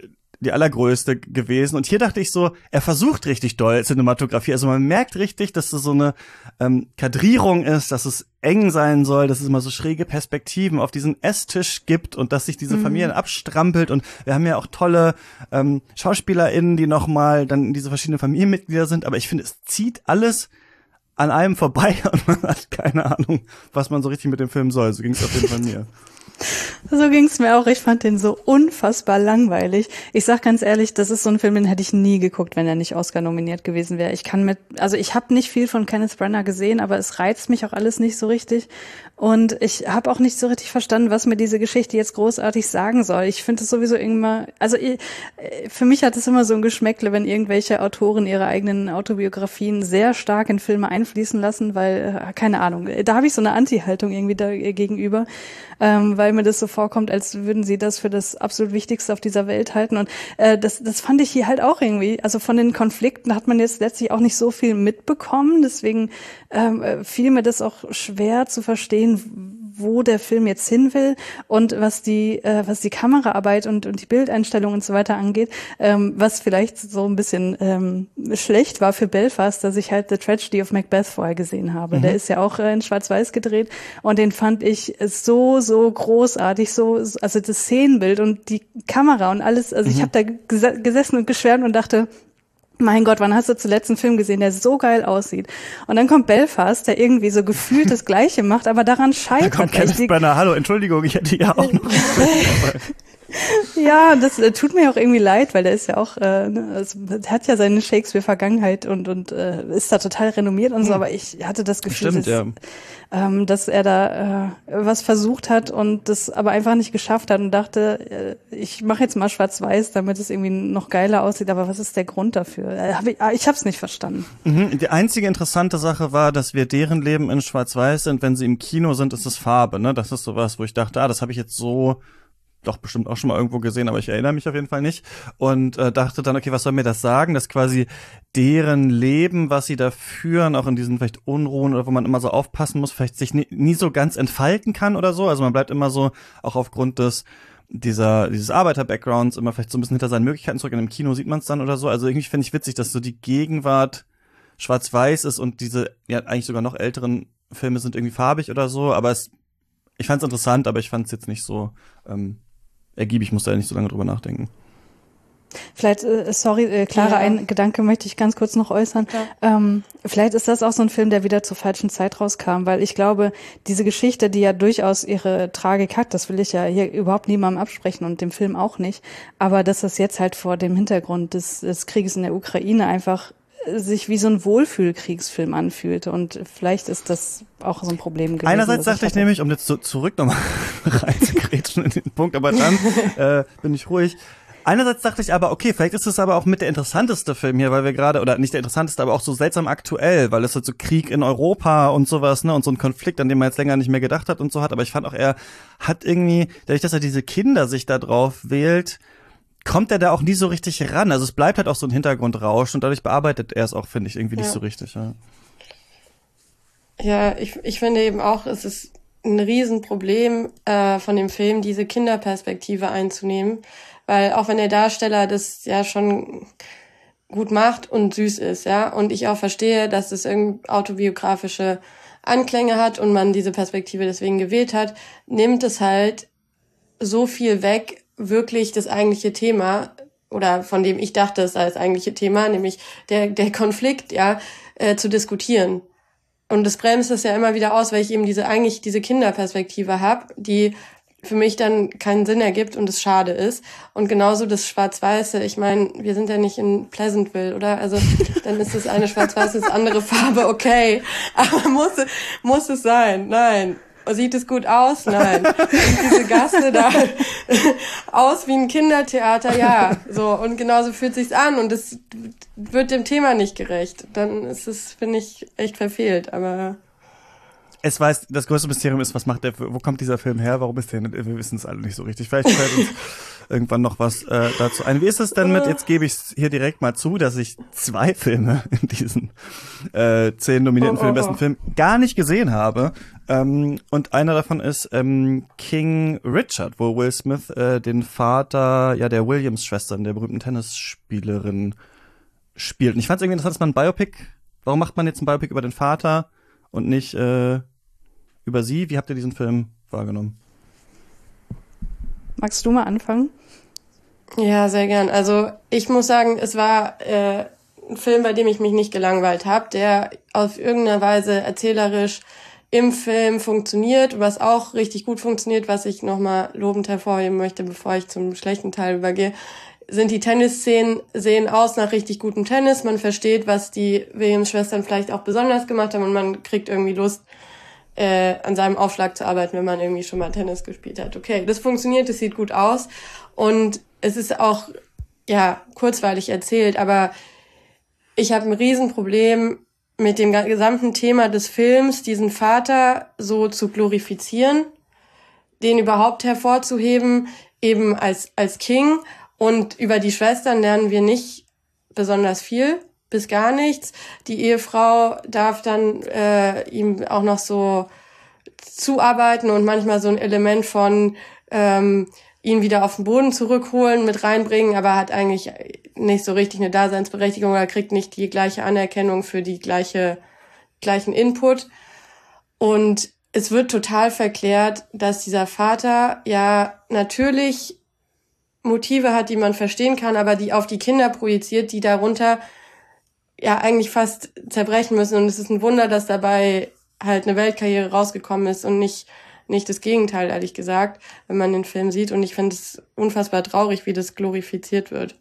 die allergrößte gewesen. Und hier dachte ich so, er versucht richtig doll Cinematografie. Also man merkt richtig, dass es so eine Kadrierung ist, dass es eng sein soll, dass es immer so schräge Perspektiven auf diesen Esstisch gibt und dass sich diese Familien abstrampelt. Und wir haben ja auch tolle SchauspielerInnen, die nochmal dann diese verschiedenen Familienmitglieder sind. Aber ich finde, es zieht alles an einem vorbei und man hat keine Ahnung, was man so richtig mit dem Film soll. So ging es auf jeden Fall mir. So ging's mir auch. Ich fand den so unfassbar langweilig. Ich sag ganz ehrlich, das ist so ein Film, den hätte ich nie geguckt, wenn er nicht Oscar nominiert gewesen wäre. Ich habe nicht viel von Kenneth Branagh gesehen, aber es reizt mich auch alles nicht so richtig. Und ich habe auch nicht so richtig verstanden, was mir diese Geschichte jetzt großartig sagen soll. Ich finde es sowieso immer, für mich hat es immer so ein Geschmäckle, wenn irgendwelche Autoren ihre eigenen Autobiografien sehr stark in Filme einfließen lassen, weil, keine Ahnung, da habe ich so eine Anti-Haltung irgendwie gegenüber, weil mir das so vorkommt, als würden sie das für das absolut Wichtigste auf dieser Welt halten. Und das fand ich hier halt auch irgendwie. Also von den Konflikten hat man jetzt letztlich auch nicht so viel mitbekommen. Deswegen fiel mir das auch schwer zu verstehen, wo der Film jetzt hin will und was die Kameraarbeit und die Bildeinstellung und so weiter angeht, was vielleicht so ein bisschen schlecht war für Belfast, dass ich halt The Tragedy of Macbeth vorher gesehen habe. Der ist ja auch in Schwarz-Weiß gedreht und den fand ich so großartig, also das Szenenbild und die Kamera und alles, also ich habe da gesessen und geschwärmt und dachte, mein Gott, wann hast du zuletzt einen Film gesehen, der so geil aussieht? Und dann kommt Belfast, der irgendwie so gefühlt das Gleiche macht, aber daran scheitert. Da kommt Kenneth Branagh. Hallo, Entschuldigung, ich hätte ja auch noch. Ja, das tut mir auch irgendwie leid, weil der ist ja auch, hat ja seine Shakespeare-Vergangenheit und ist da total renommiert und so, aber ich hatte das Gefühl, dass er da was versucht hat und das aber einfach nicht geschafft hat und dachte, ich mache jetzt mal Schwarz-Weiß, damit es irgendwie noch geiler aussieht, aber was ist der Grund dafür? Ich hab's nicht verstanden. Die einzige interessante Sache war, dass wir deren Leben in Schwarz-Weiß sind, wenn sie im Kino sind, ist es Farbe, ne? Das ist sowas, wo ich dachte, das habe ich jetzt so doch bestimmt auch schon mal irgendwo gesehen, aber ich erinnere mich auf jeden Fall nicht und dachte dann, okay, was soll mir das sagen, dass quasi deren Leben, was sie da führen, auch in diesen vielleicht Unruhen oder wo man immer so aufpassen muss, vielleicht sich nie so ganz entfalten kann oder so, also man bleibt immer so, auch aufgrund dieses Arbeiter-Backgrounds immer vielleicht so ein bisschen hinter seinen Möglichkeiten zurück, in einem Kino sieht man es dann oder so, also irgendwie finde ich witzig, dass so die Gegenwart schwarz-weiß ist und diese, ja eigentlich sogar noch älteren Filme sind irgendwie farbig oder so, aber ich fand es interessant, aber ich fand es jetzt nicht so ergiebig, musste ja nicht so lange drüber nachdenken. Vielleicht, Clara, ein Gedanke möchte ich ganz kurz noch äußern. Ja. Vielleicht ist das auch so ein Film, der wieder zur falschen Zeit rauskam, weil ich glaube, diese Geschichte, die ja durchaus ihre Tragik hat, das will ich ja hier überhaupt niemandem absprechen und dem Film auch nicht, aber dass das jetzt halt vor dem Hintergrund des Krieges in der Ukraine einfach sich wie so ein Wohlfühlkriegsfilm anfühlte und vielleicht ist das auch so ein Problem gewesen. Einerseits dachte ich nämlich, um jetzt zurück nochmal reinzugrätschen in den Punkt, aber dann bin ich ruhig. Einerseits dachte ich aber, okay, vielleicht ist es aber auch mit der interessanteste Film hier, weil wir gerade, oder nicht der interessanteste, aber auch so seltsam aktuell, weil es halt so Krieg in Europa und sowas, ne, und so ein Konflikt, an dem man jetzt länger nicht mehr gedacht hat und so hat, aber ich fand auch, er hat irgendwie, dadurch, dass er diese Kinder sich da drauf wählt, kommt er da auch nie so richtig ran. Also es bleibt halt auch so ein Hintergrundrausch und dadurch bearbeitet er es auch, finde ich, irgendwie nicht so richtig. Ja, ich finde eben auch, es ist ein Riesenproblem von dem Film, diese Kinderperspektive einzunehmen, weil auch wenn der Darsteller das ja schon gut macht und süß ist, ja, und ich auch verstehe, dass es irgendwie autobiografische Anklänge hat und man diese Perspektive deswegen gewählt hat, nimmt es halt so viel weg, wirklich das eigentliche Thema oder von dem ich dachte, es sei das eigentliche Thema, nämlich der Konflikt, ja, zu diskutieren. Und das bremst es ja immer wieder aus, weil ich eben diese Kinderperspektive habe, die für mich dann keinen Sinn ergibt und es schade ist. Und genauso das Schwarz-Weiße, ich meine, wir sind ja nicht in Pleasantville, oder? Also dann ist es eine Schwarz-Weiß, ist andere Farbe, okay. Aber muss es sein? Nein. Sieht es gut aus? Nein. Sieht diese Gasse da aus wie ein Kindertheater? Ja. So. Und genauso fühlt sich's an und es wird dem Thema nicht gerecht. Dann ist es, finde ich, echt verfehlt, aber. Das größte Mysterium ist, wo kommt dieser Film her? Warum ist der? Wir wissen es alle nicht so richtig. Vielleicht fällt uns irgendwann noch was dazu ein. Wie ist es denn mit, jetzt gebe ich es hier direkt mal zu, dass ich 2 Filme in diesen 10 nominierten für den besten Film gar nicht gesehen habe. Und einer davon ist King Richard, wo Will Smith den Vater der Williams-Schwestern, der berühmten Tennisspielerin, spielt. Und ich fand es irgendwie interessant, dass man ein Biopic, warum macht man jetzt ein Biopic über den Vater und nicht über sie? Wie habt ihr diesen Film wahrgenommen? Magst du mal anfangen? Ja, sehr gern. Also ich muss sagen, es war ein Film, bei dem ich mich nicht gelangweilt habe, der auf irgendeiner Weise erzählerisch im Film funktioniert, was auch richtig gut funktioniert, was ich nochmal lobend hervorheben möchte, bevor ich zum schlechten Teil übergehe, sind die Tennisszenen, sehen aus nach richtig gutem Tennis. Man versteht, was die Williams-Schwestern vielleicht auch besonders gemacht haben und man kriegt irgendwie Lust, an seinem Aufschlag zu arbeiten, wenn man irgendwie schon mal Tennis gespielt hat. Okay, das funktioniert, das sieht gut aus und es ist auch, kurzweilig erzählt, aber ich habe ein Riesenproblem mit dem gesamten Thema des Films, diesen Vater so zu glorifizieren, den überhaupt hervorzuheben, eben als King, und über die Schwestern lernen wir nicht besonders viel, bis gar nichts. Die Ehefrau darf dann ihm auch noch so zuarbeiten und manchmal so ein Element von ihn wieder auf den Boden zurückholen mit reinbringen, aber hat eigentlich nicht so richtig eine Daseinsberechtigung oder kriegt nicht die gleiche Anerkennung für die gleichen Input. Und es wird total verklärt, dass dieser Vater ja natürlich Motive hat, die man verstehen kann, aber die auf die Kinder projiziert, die darunter ja eigentlich fast zerbrechen müssen. Und es ist ein Wunder, dass dabei halt eine Weltkarriere rausgekommen ist und nicht das Gegenteil, ehrlich gesagt, wenn man den Film sieht. Und ich finde es unfassbar traurig, wie das glorifiziert wird.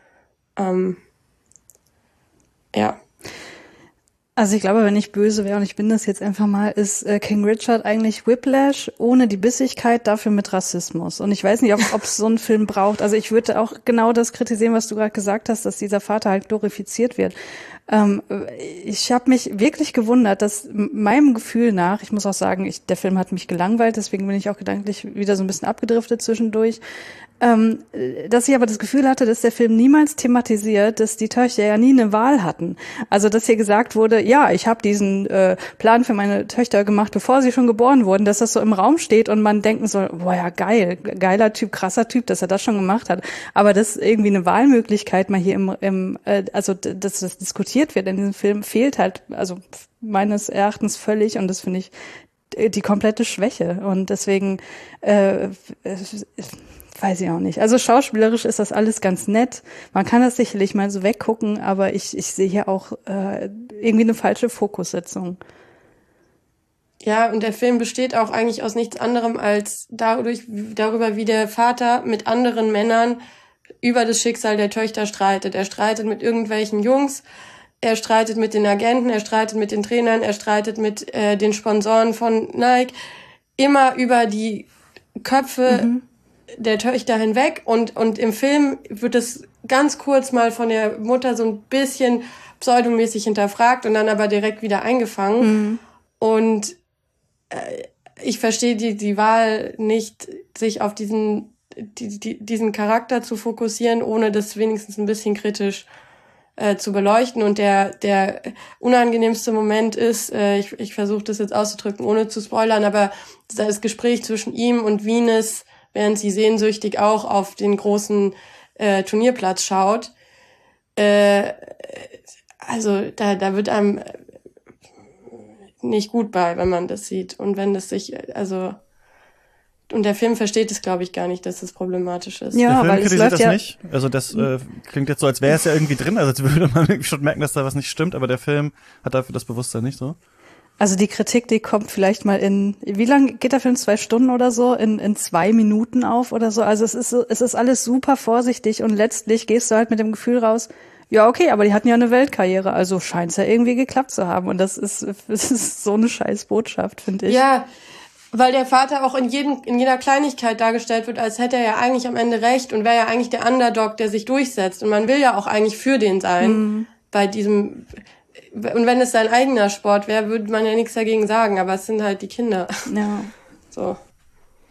Ja. Also ich glaube, wenn ich böse wäre, und ich bin das jetzt einfach mal, ist King Richard eigentlich Whiplash ohne die Bissigkeit, dafür mit Rassismus. Und ich weiß nicht, ob es so einen Film braucht. Also ich würde auch genau das kritisieren, was du gerade gesagt hast, dass dieser Vater halt glorifiziert wird. Ich habe mich wirklich gewundert, dass meinem Gefühl nach, ich muss auch sagen, der Film hat mich gelangweilt, deswegen bin ich auch gedanklich wieder so ein bisschen abgedriftet zwischendurch, dass ich aber das Gefühl hatte, dass der Film niemals thematisiert, dass die Töchter ja nie eine Wahl hatten. Also dass hier gesagt wurde, ja, ich habe diesen Plan für meine Töchter gemacht, bevor sie schon geboren wurden, dass das so im Raum steht und man denken soll, boah ja geil, geiler Typ, krasser Typ, dass er das schon gemacht hat. Aber dass irgendwie eine Wahlmöglichkeit mal hier also dass das diskutiert wird in diesem Film, fehlt halt, also meines Erachtens völlig, und das finde ich die komplette Schwäche. Und deswegen weiß ich auch nicht. Also schauspielerisch ist das alles ganz nett. Man kann das sicherlich mal so weggucken, aber ich sehe hier auch irgendwie eine falsche Fokussetzung. Ja, und der Film besteht auch eigentlich aus nichts anderem als darüber, wie der Vater mit anderen Männern über das Schicksal der Töchter streitet. Er streitet mit irgendwelchen Jungs, er streitet mit den Agenten, er streitet mit den Trainern, er streitet mit den Sponsoren von Nike. Immer über die Köpfe der Töchter hinweg, und im Film wird es ganz kurz mal von der Mutter so ein bisschen pseudomäßig hinterfragt und dann aber direkt wieder eingefangen. Und ich verstehe die Wahl nicht, sich auf diesen Charakter zu fokussieren, ohne das wenigstens ein bisschen kritisch zu beleuchten. Und der unangenehmste Moment ist, ich versuche das jetzt auszudrücken, ohne zu spoilern, aber das Gespräch zwischen ihm und Venus, während sie sehnsüchtig auch auf den großen Turnierplatz schaut. Also da wird einem nicht gut bei, wenn man das sieht. Und wenn das und der Film versteht es, glaube ich, gar nicht, dass das problematisch ist. Ja, der Film kritisiert das nicht. Also das klingt jetzt so, als wäre es ja irgendwie drin, also als würde man irgendwie schon merken, dass da was nicht stimmt, aber der Film hat dafür das Bewusstsein nicht so. Also die Kritik, die kommt vielleicht mal wie lang geht der Film? 2 Stunden oder so? In 2 Minuten auf oder so? Also es ist alles super vorsichtig, und letztlich gehst du halt mit dem Gefühl raus, ja okay, aber die hatten ja eine Weltkarriere, also scheint es ja irgendwie geklappt zu haben, und das ist so eine scheiß Botschaft, finde ich. Ja, weil der Vater auch in jeder Kleinigkeit dargestellt wird, als hätte er ja eigentlich am Ende recht und wäre ja eigentlich der Underdog, der sich durchsetzt, und man will ja auch eigentlich für den sein bei diesem. Und wenn es sein eigener Sport wäre, würde man ja nichts dagegen sagen, aber es sind halt die Kinder. Ja. So.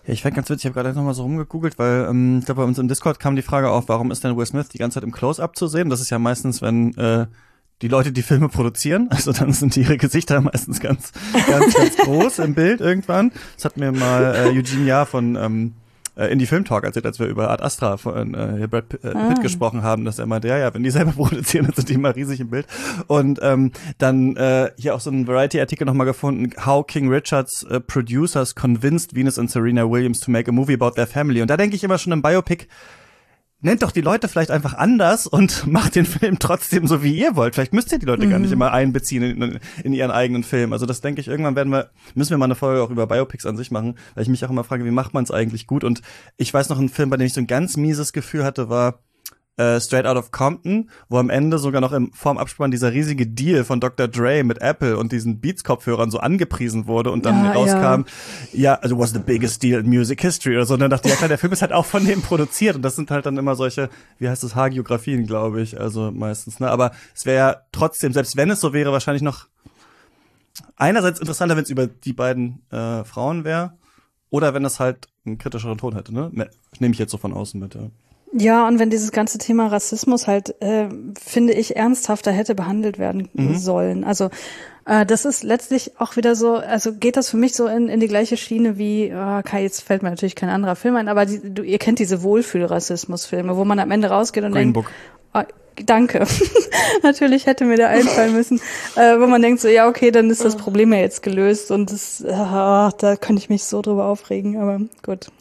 Ja, ich fand ganz witzig, ich habe gerade noch mal so rumgegoogelt, weil ich glaube, bei uns im Discord kam die Frage auf, warum ist denn Will Smith die ganze Zeit im Close-Up zu sehen? Das ist ja meistens, wenn die Leute die Filme produzieren, also dann sind ihre Gesichter meistens ganz groß im Bild irgendwann. Das hat mir mal Eugene Yah von Indie Film Talk erzählt, als wir über Ad Astra von Brad Pitt gesprochen haben, dass er meinte, ja, wenn die selber produzieren, dann sind die immer riesig im Bild. Und dann hier auch so einen Variety-Artikel nochmal gefunden, How King Richards Producers Convinced Venus and Serena Williams to make a movie about their family. Und da denke ich immer schon im Biopic, nennt doch die Leute vielleicht einfach anders und macht den Film trotzdem so, wie ihr wollt. Vielleicht müsst ihr die Leute gar nicht immer einbeziehen in ihren eigenen Film. Also das denke ich, irgendwann müssen wir mal eine Folge auch über Biopics an sich machen, weil ich mich auch immer frage, wie macht man es eigentlich gut? Und ich weiß noch, ein Film, bei dem ich so ein ganz mieses Gefühl hatte, war Straight Outta Compton, wo am Ende sogar noch vorm Abspann dieser riesige Deal von Dr. Dre mit Apple und diesen Beats-Kopfhörern so angepriesen wurde und dann rauskam, also was the biggest deal in music history oder so. Und dann dachte ich, ja klar, der Film ist halt auch von dem produziert und das sind halt dann immer solche, wie heißt das, Hagiografien, glaube ich, also meistens, ne? Aber es wäre ja trotzdem, selbst wenn es so wäre, wahrscheinlich noch einerseits interessanter, wenn es über die beiden Frauen wäre oder wenn es halt einen kritischeren Ton hätte, ne? Nehme ich jetzt so von außen mit, ja. Ja, und wenn dieses ganze Thema Rassismus halt, finde ich, ernsthafter hätte behandelt werden sollen. Also das ist letztlich auch wieder so, also geht das für mich so in die gleiche Schiene wie, Kai, jetzt fällt mir natürlich kein anderer Film ein, aber ihr kennt diese Wohlfühl-Rassismus-Filme, wo man am Ende rausgeht und Green denkt, Book. Danke. Natürlich hätte mir der einfallen müssen, wo man denkt so, ja, okay, dann ist das Problem ja jetzt gelöst und das, da könnte ich mich so drüber aufregen, aber gut.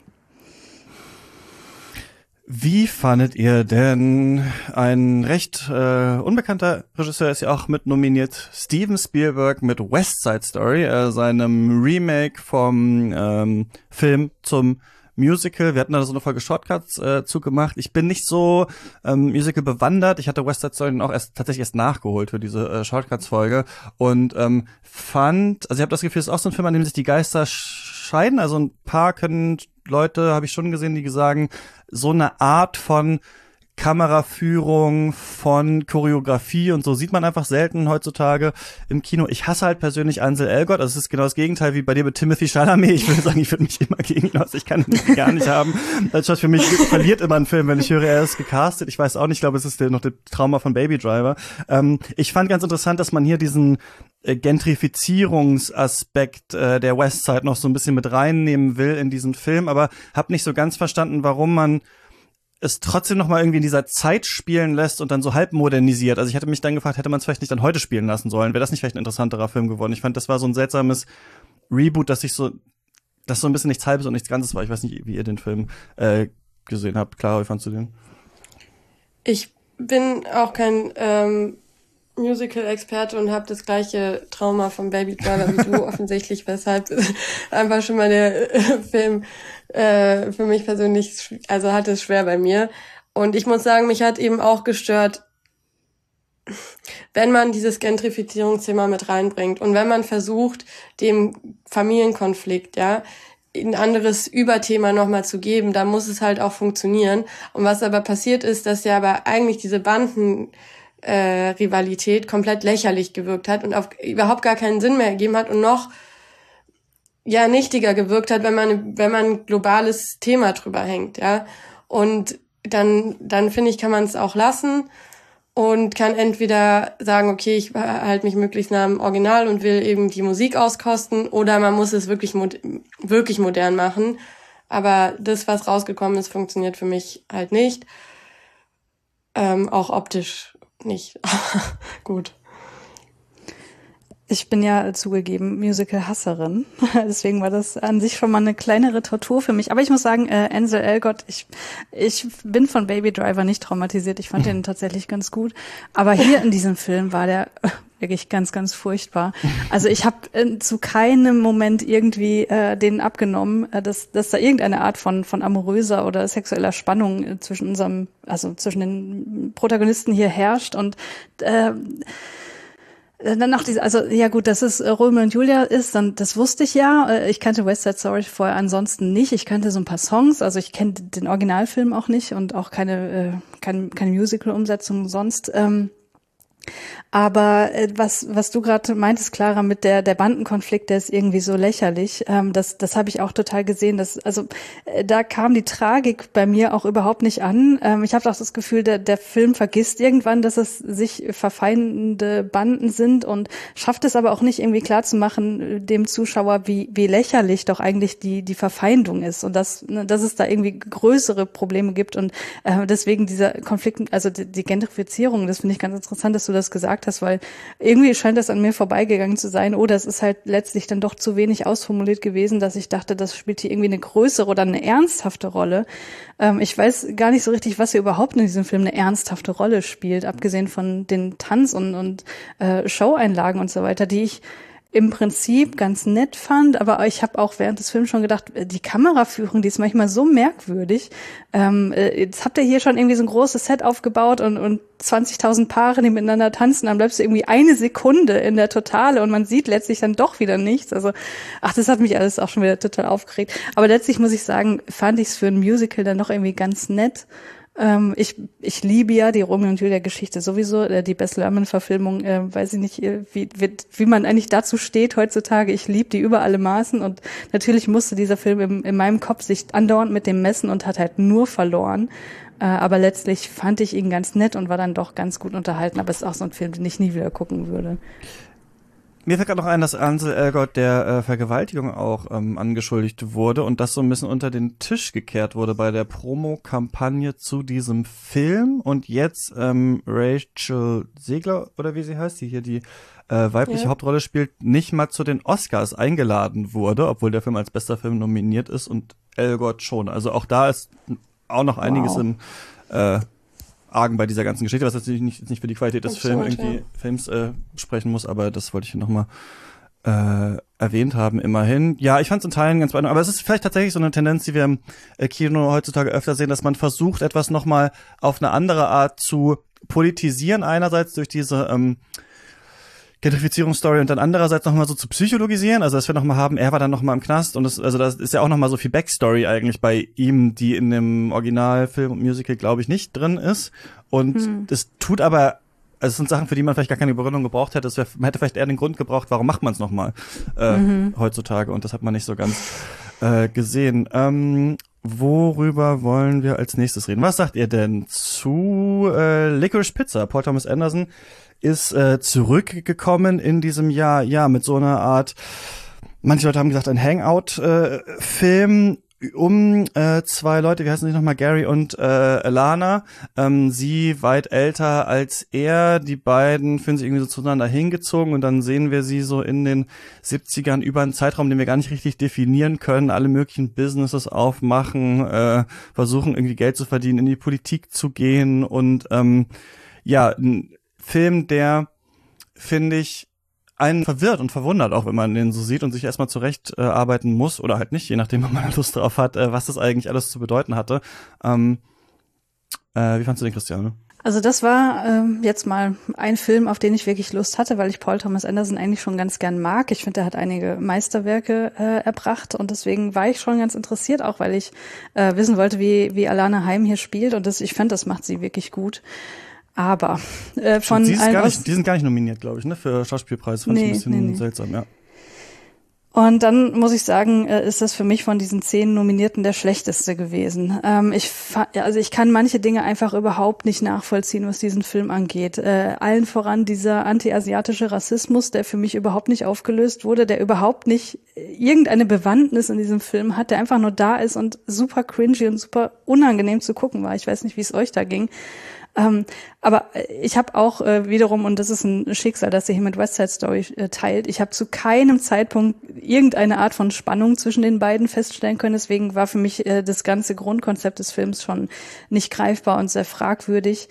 Wie fandet ihr denn, ein recht unbekannter Regisseur ist ja auch mit nominiert, Steven Spielberg mit West Side Story, seinem Remake vom Film zum Musical. Wir hatten da so eine Folge Shortcuts zugemacht. Ich bin nicht so Musical bewandert. Ich hatte West Side Story auch tatsächlich erst nachgeholt für diese Shortcuts-Folge und also ich habe das Gefühl, es ist auch so ein Film, an dem sich die Geister scheiden. Also ein paar Leute habe ich schon gesehen, die sagen, so eine Art von Kameraführung, von Choreografie und so sieht man einfach selten heutzutage im Kino. Ich hasse halt persönlich Ansel Elgort, also es ist genau das Gegenteil wie bei dir mit Timothy Chalamet. Ich würde sagen, ich würde mich immer gegen ihn aus, ich kann ihn gar nicht haben. Das für mich verliert immer ein Film, wenn ich höre, er ist gecastet. Ich weiß auch nicht, ich glaube, es ist noch das Trauma von Baby Driver. Ich fand ganz interessant, dass man hier diesen Gentrifizierungsaspekt der Westside noch so ein bisschen mit reinnehmen will in diesen Film, aber habe nicht so ganz verstanden, warum man es trotzdem noch mal irgendwie in dieser Zeit spielen lässt und dann so halb modernisiert. Also ich hatte mich dann gefragt, hätte man es vielleicht nicht dann heute spielen lassen sollen? Wäre das nicht vielleicht ein interessanterer Film geworden? Ich fand, das war so ein seltsames Reboot, das so ein bisschen nichts Halbes und nichts Ganzes war. Ich weiß nicht, wie ihr den Film gesehen habt. Clara, wie fandst du den? Ich bin auch kein Musical-Experte und habe das gleiche Trauma vom Baby Driver wie du offensichtlich, weshalb einfach schon mal der Film für mich persönlich, also hatte es schwer bei mir. Und ich muss sagen, mich hat eben auch gestört, wenn man dieses Gentrifizierungsthema mit reinbringt und wenn man versucht, dem Familienkonflikt, ja, ein anderes Überthema nochmal zu geben, dann muss es halt auch funktionieren. Und was aber passiert ist, dass ja aber eigentlich diese Rivalität komplett lächerlich gewirkt hat und überhaupt gar keinen Sinn mehr ergeben hat und noch nichtiger gewirkt hat, wenn man ein globales Thema drüber hängt, ja. Und dann finde ich, kann man es auch lassen und kann entweder sagen, okay, ich halte mich möglichst nah am Original und will eben die Musik auskosten, oder man muss es wirklich modern machen. Aber das, was rausgekommen ist, funktioniert für mich halt nicht. Auch optisch nicht. Gut. Ich bin ja zugegeben Musical-Hasserin, deswegen war das an sich schon mal eine kleinere Tortur für mich. Aber ich muss sagen, Ansel Elgort, ich bin von Baby Driver nicht traumatisiert. Ich fand den tatsächlich ganz gut. Aber hier in diesem Film war der wirklich ganz, ganz furchtbar. Also ich habe zu keinem Moment irgendwie denen abgenommen, dass da irgendeine Art von amoröser oder sexueller Spannung zwischen den Protagonisten hier herrscht. Und dann noch dass es Romeo und Julia ist, dann das wusste ich ja. Ich kannte West Side Story vorher ansonsten nicht. Ich kannte so ein paar Songs, also ich kenne den Originalfilm auch nicht und auch keine Musical-Umsetzung sonst. Aber was du gerade meintest, Clara, mit der Bandenkonflikt, der ist irgendwie so lächerlich. Das habe ich auch total gesehen. Da kam die Tragik bei mir auch überhaupt nicht an. Ich habe auch das Gefühl, der Film vergisst irgendwann, dass es sich verfeindende Banden sind und schafft es aber auch nicht irgendwie klarzumachen dem Zuschauer, wie lächerlich doch eigentlich die Verfeindung ist und dass es da irgendwie größere Probleme gibt und deswegen dieser Konflikt, also die Gentrifizierung, das finde ich ganz interessant, dass du das gesagt hast, weil irgendwie scheint das an mir vorbeigegangen zu sein. Oder es ist halt letztlich dann doch zu wenig ausformuliert gewesen, dass ich dachte, das spielt hier irgendwie eine größere oder eine ernsthafte Rolle. Ich weiß gar nicht so richtig, was hier überhaupt in diesem Film eine ernsthafte Rolle spielt, abgesehen von den Tanz- und Show-Einlagen und so weiter, die ich im Prinzip ganz nett fand, aber ich habe auch während des Films schon gedacht, die Kameraführung, die ist manchmal so merkwürdig. Jetzt habt ihr hier schon irgendwie so ein großes Set aufgebaut und 20.000 Paare, die miteinander tanzen, dann bleibst du irgendwie eine Sekunde in der Totale und man sieht letztlich dann doch wieder nichts. Also, das hat mich alles auch schon wieder total aufgeregt. Aber letztlich muss ich sagen, fand ich es für ein Musical dann doch irgendwie ganz nett. Ich liebe ja die Romeo und Julia Geschichte sowieso, die Baz Luhrmann Verfilmung, weiß ich nicht, wie man eigentlich dazu steht heutzutage. Ich liebe die über alle Maßen und natürlich musste dieser Film in meinem Kopf sich andauernd mit dem messen und hat halt nur verloren. Aber letztlich fand ich ihn ganz nett und war dann doch ganz gut unterhalten. Aber es ist auch so ein Film, den ich nie wieder gucken würde. Mir fällt gerade noch ein, dass Ansel Elgort der Vergewaltigung auch angeschuldigt wurde und das so ein bisschen unter den Tisch gekehrt wurde bei der Promo-Kampagne zu diesem Film. Und jetzt Rachel Zegler, oder wie sie heißt, die hier die weibliche Hauptrolle spielt, nicht mal zu den Oscars eingeladen wurde, obwohl der Film als bester Film nominiert ist und Elgort schon. Also auch da ist auch noch einiges im Argen bei dieser ganzen Geschichte, was natürlich nicht für die Qualität des Films sprechen muss, aber das wollte ich hier nochmal erwähnt haben, immerhin. Ja, ich fand es in Teilen ganz beeindruckend, aber es ist vielleicht tatsächlich so eine Tendenz, die wir im Kino heutzutage öfter sehen, dass man versucht, etwas nochmal auf eine andere Art zu politisieren, einerseits durch diese Gentrifizierungsstory und dann andererseits nochmal so zu psychologisieren, also dass wir nochmal haben, er war dann nochmal im Knast und das ist ja auch nochmal so viel Backstory eigentlich bei ihm, die in dem Originalfilm und Musical, glaube ich, nicht drin ist und das tut aber, also es sind Sachen, für die man vielleicht gar keine Begründung gebraucht hätte, man hätte vielleicht eher den Grund gebraucht, warum macht man es nochmal heutzutage und das hat man nicht so ganz gesehen. Worüber wollen wir als nächstes reden? Was sagt ihr denn zu Licorice Pizza? Paul Thomas Anderson ist zurückgekommen in diesem Jahr, ja, mit so einer Art, manche Leute haben gesagt, ein Hangout-Film um zwei Leute, wie heißen sie nochmal, Gary und Alana, sie weit älter als er, die beiden fühlen sich irgendwie so zueinander hingezogen und dann sehen wir sie so in den 70ern über einen Zeitraum, den wir gar nicht richtig definieren können, alle möglichen Businesses aufmachen, versuchen irgendwie Geld zu verdienen, in die Politik zu gehen und ja, ein Film, der, finde ich, einen verwirrt und verwundert, auch wenn man den so sieht und sich erstmal zurecht arbeiten muss oder halt nicht, je nachdem, ob man Lust drauf hat, was das eigentlich alles zu bedeuten hatte. Wie fandst du den, Christiane? Also das war jetzt mal ein Film, auf den ich wirklich Lust hatte, weil ich Paul Thomas Anderson eigentlich schon ganz gern mag. Ich finde, er hat einige Meisterwerke erbracht und deswegen war ich schon ganz interessiert, auch weil ich wissen wollte, wie Alana Haim hier spielt und ich fand, das macht sie wirklich gut. Aber die sind gar nicht nominiert, glaube ich, ne, für Schauspielpreis. Fand ich ein bisschen seltsam, ja. Und dann muss ich sagen, ist das für mich von diesen 10 Nominierten der schlechteste gewesen. Ich kann manche Dinge einfach überhaupt nicht nachvollziehen, was diesen Film angeht. Allen voran dieser anti-asiatische Rassismus, der für mich überhaupt nicht aufgelöst wurde, der überhaupt nicht irgendeine Bewandtnis in diesem Film hat, der einfach nur da ist und super cringy und super unangenehm zu gucken war. Ich weiß nicht, wie es euch da ging. Aber ich habe auch wiederum, und das ist ein Schicksal, das ihr hier mit West Side Story teilt, ich habe zu keinem Zeitpunkt irgendeine Art von Spannung zwischen den beiden feststellen können. Deswegen war für mich das ganze Grundkonzept des Films schon nicht greifbar und sehr fragwürdig.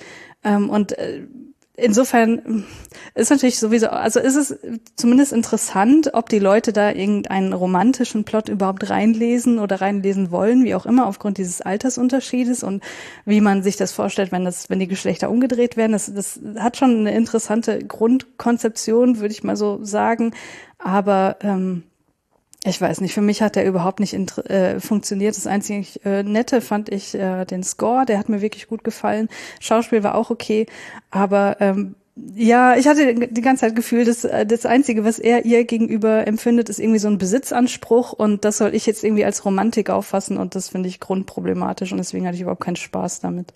Insofern ist natürlich sowieso, also ist es zumindest interessant, ob die Leute da irgendeinen romantischen Plot überhaupt reinlesen oder reinlesen wollen, wie auch immer, aufgrund dieses Altersunterschiedes und wie man sich das vorstellt, wenn die Geschlechter umgedreht werden. Das hat schon eine interessante Grundkonzeption, würde ich mal so sagen. Aber ich weiß nicht, für mich hat der überhaupt nicht funktioniert. Das einzig Nette fand ich den Score, der hat mir wirklich gut gefallen. Schauspiel war auch okay, aber Ja, ich hatte die ganze Zeit Gefühl, dass das Einzige, was er ihr gegenüber empfindet, ist irgendwie so ein Besitzanspruch und das soll ich jetzt irgendwie als Romantik auffassen und das finde ich grundproblematisch und deswegen hatte ich überhaupt keinen Spaß damit.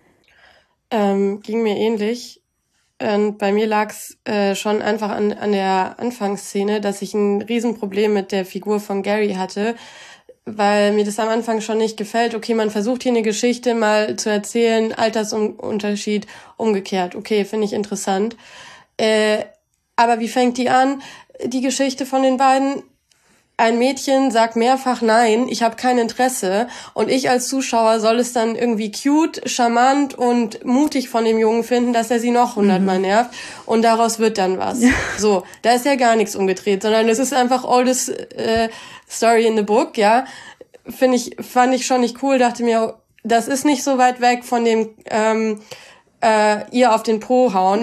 Ging mir ähnlich. Und bei mir lag's schon einfach an der Anfangsszene, dass ich ein Riesenproblem mit der Figur von Gary hatte, weil mir das am Anfang schon nicht gefällt. Okay, man versucht hier eine Geschichte mal zu erzählen, Altersunterschied umgekehrt. Okay, finde ich interessant. Aber wie fängt die an? Die Geschichte von den beiden. Ein Mädchen sagt mehrfach nein, ich habe kein Interesse und ich als Zuschauer soll es dann irgendwie cute, charmant und mutig von dem Jungen finden, dass er sie noch 100-mal nervt und daraus wird dann was. Ja. So, da ist ja gar nichts umgedreht, sondern es ist einfach oldest story in the book, ja. Fand ich schon nicht cool, dachte mir, das ist nicht so weit weg von dem ihr auf den Po hauen,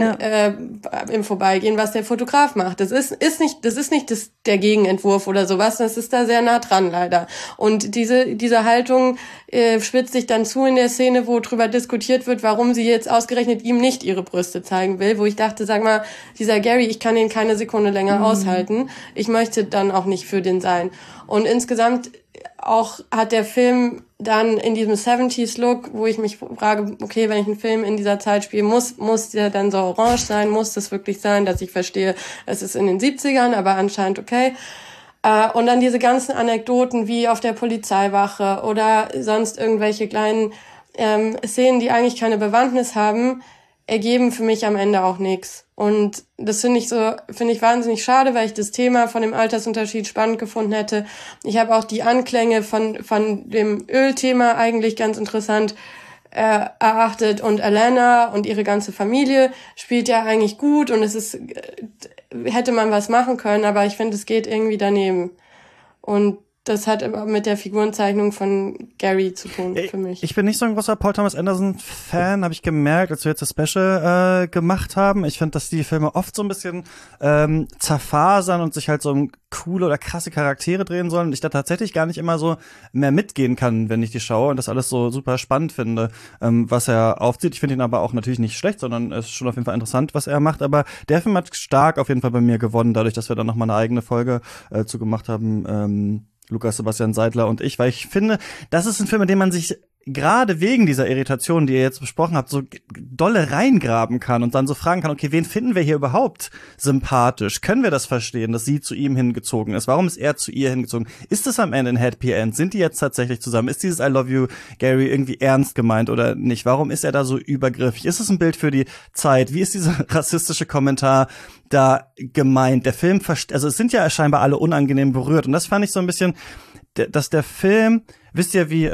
im Vorbeigehen, was der Fotograf macht. Das ist nicht der Gegenentwurf oder sowas, das ist da sehr nah dran, leider. Und diese Haltung spitzt sich dann zu in der Szene, wo drüber diskutiert wird, warum sie jetzt ausgerechnet ihm nicht ihre Brüste zeigen will, wo ich dachte, sag mal, dieser Gary, ich kann ihn keine Sekunde länger aushalten. Ich möchte dann auch nicht für den sein. Und insgesamt auch hat der Film dann in diesem 70s-Look, wo ich mich frage, okay, wenn ich einen Film in dieser Zeit spiele, muss der dann so orange sein? Muss das wirklich sein, dass ich verstehe, es ist in den 70ern, aber anscheinend okay. Und dann diese ganzen Anekdoten wie auf der Polizeiwache oder sonst irgendwelche kleinen Szenen, die eigentlich keine Bewandtnis haben, ergeben für mich am Ende auch nichts. Und das finde ich wahnsinnig schade, weil ich das Thema von dem Altersunterschied spannend gefunden hätte. Ich habe auch die Anklänge von dem Ölthema eigentlich ganz interessant erachtet und Alana und ihre ganze Familie spielt ja eigentlich gut und hätte man was machen können, aber ich finde, es geht irgendwie daneben. Und das hat aber mit der Figurenzeichnung von Gary zu tun für mich. Ich bin nicht so ein großer Paul Thomas Anderson-Fan, habe ich gemerkt, als wir jetzt das Special gemacht haben. Ich finde, dass die Filme oft so ein bisschen zerfasern und sich halt so um coole oder krasse Charaktere drehen sollen und ich da tatsächlich gar nicht immer so mehr mitgehen kann, wenn ich die schaue und das alles so super spannend finde, was er aufzieht. Ich finde ihn aber auch natürlich nicht schlecht, sondern es ist schon auf jeden Fall interessant, was er macht. Aber der Film hat stark auf jeden Fall bei mir gewonnen, dadurch, dass wir dann noch mal eine eigene Folge zu gemacht haben, Lukas Sebastian Seidler und ich, weil ich finde, das ist ein Film, in dem man sich gerade wegen dieser Irritation, die ihr jetzt besprochen habt, so dolle reingraben kann und dann so fragen kann, okay, wen finden wir hier überhaupt sympathisch? Können wir das verstehen, dass sie zu ihm hingezogen ist? Warum ist er zu ihr hingezogen? Ist es am Ende ein Happy End? Sind die jetzt tatsächlich zusammen? Ist dieses I love you, Gary, irgendwie ernst gemeint oder nicht? Warum ist er da so übergriffig? Ist es ein Bild für die Zeit? Wie ist dieser rassistische Kommentar da gemeint? Der Film, also es sind ja scheinbar alle unangenehm berührt und das fand ich so ein bisschen, dass der Film, wisst ihr, wie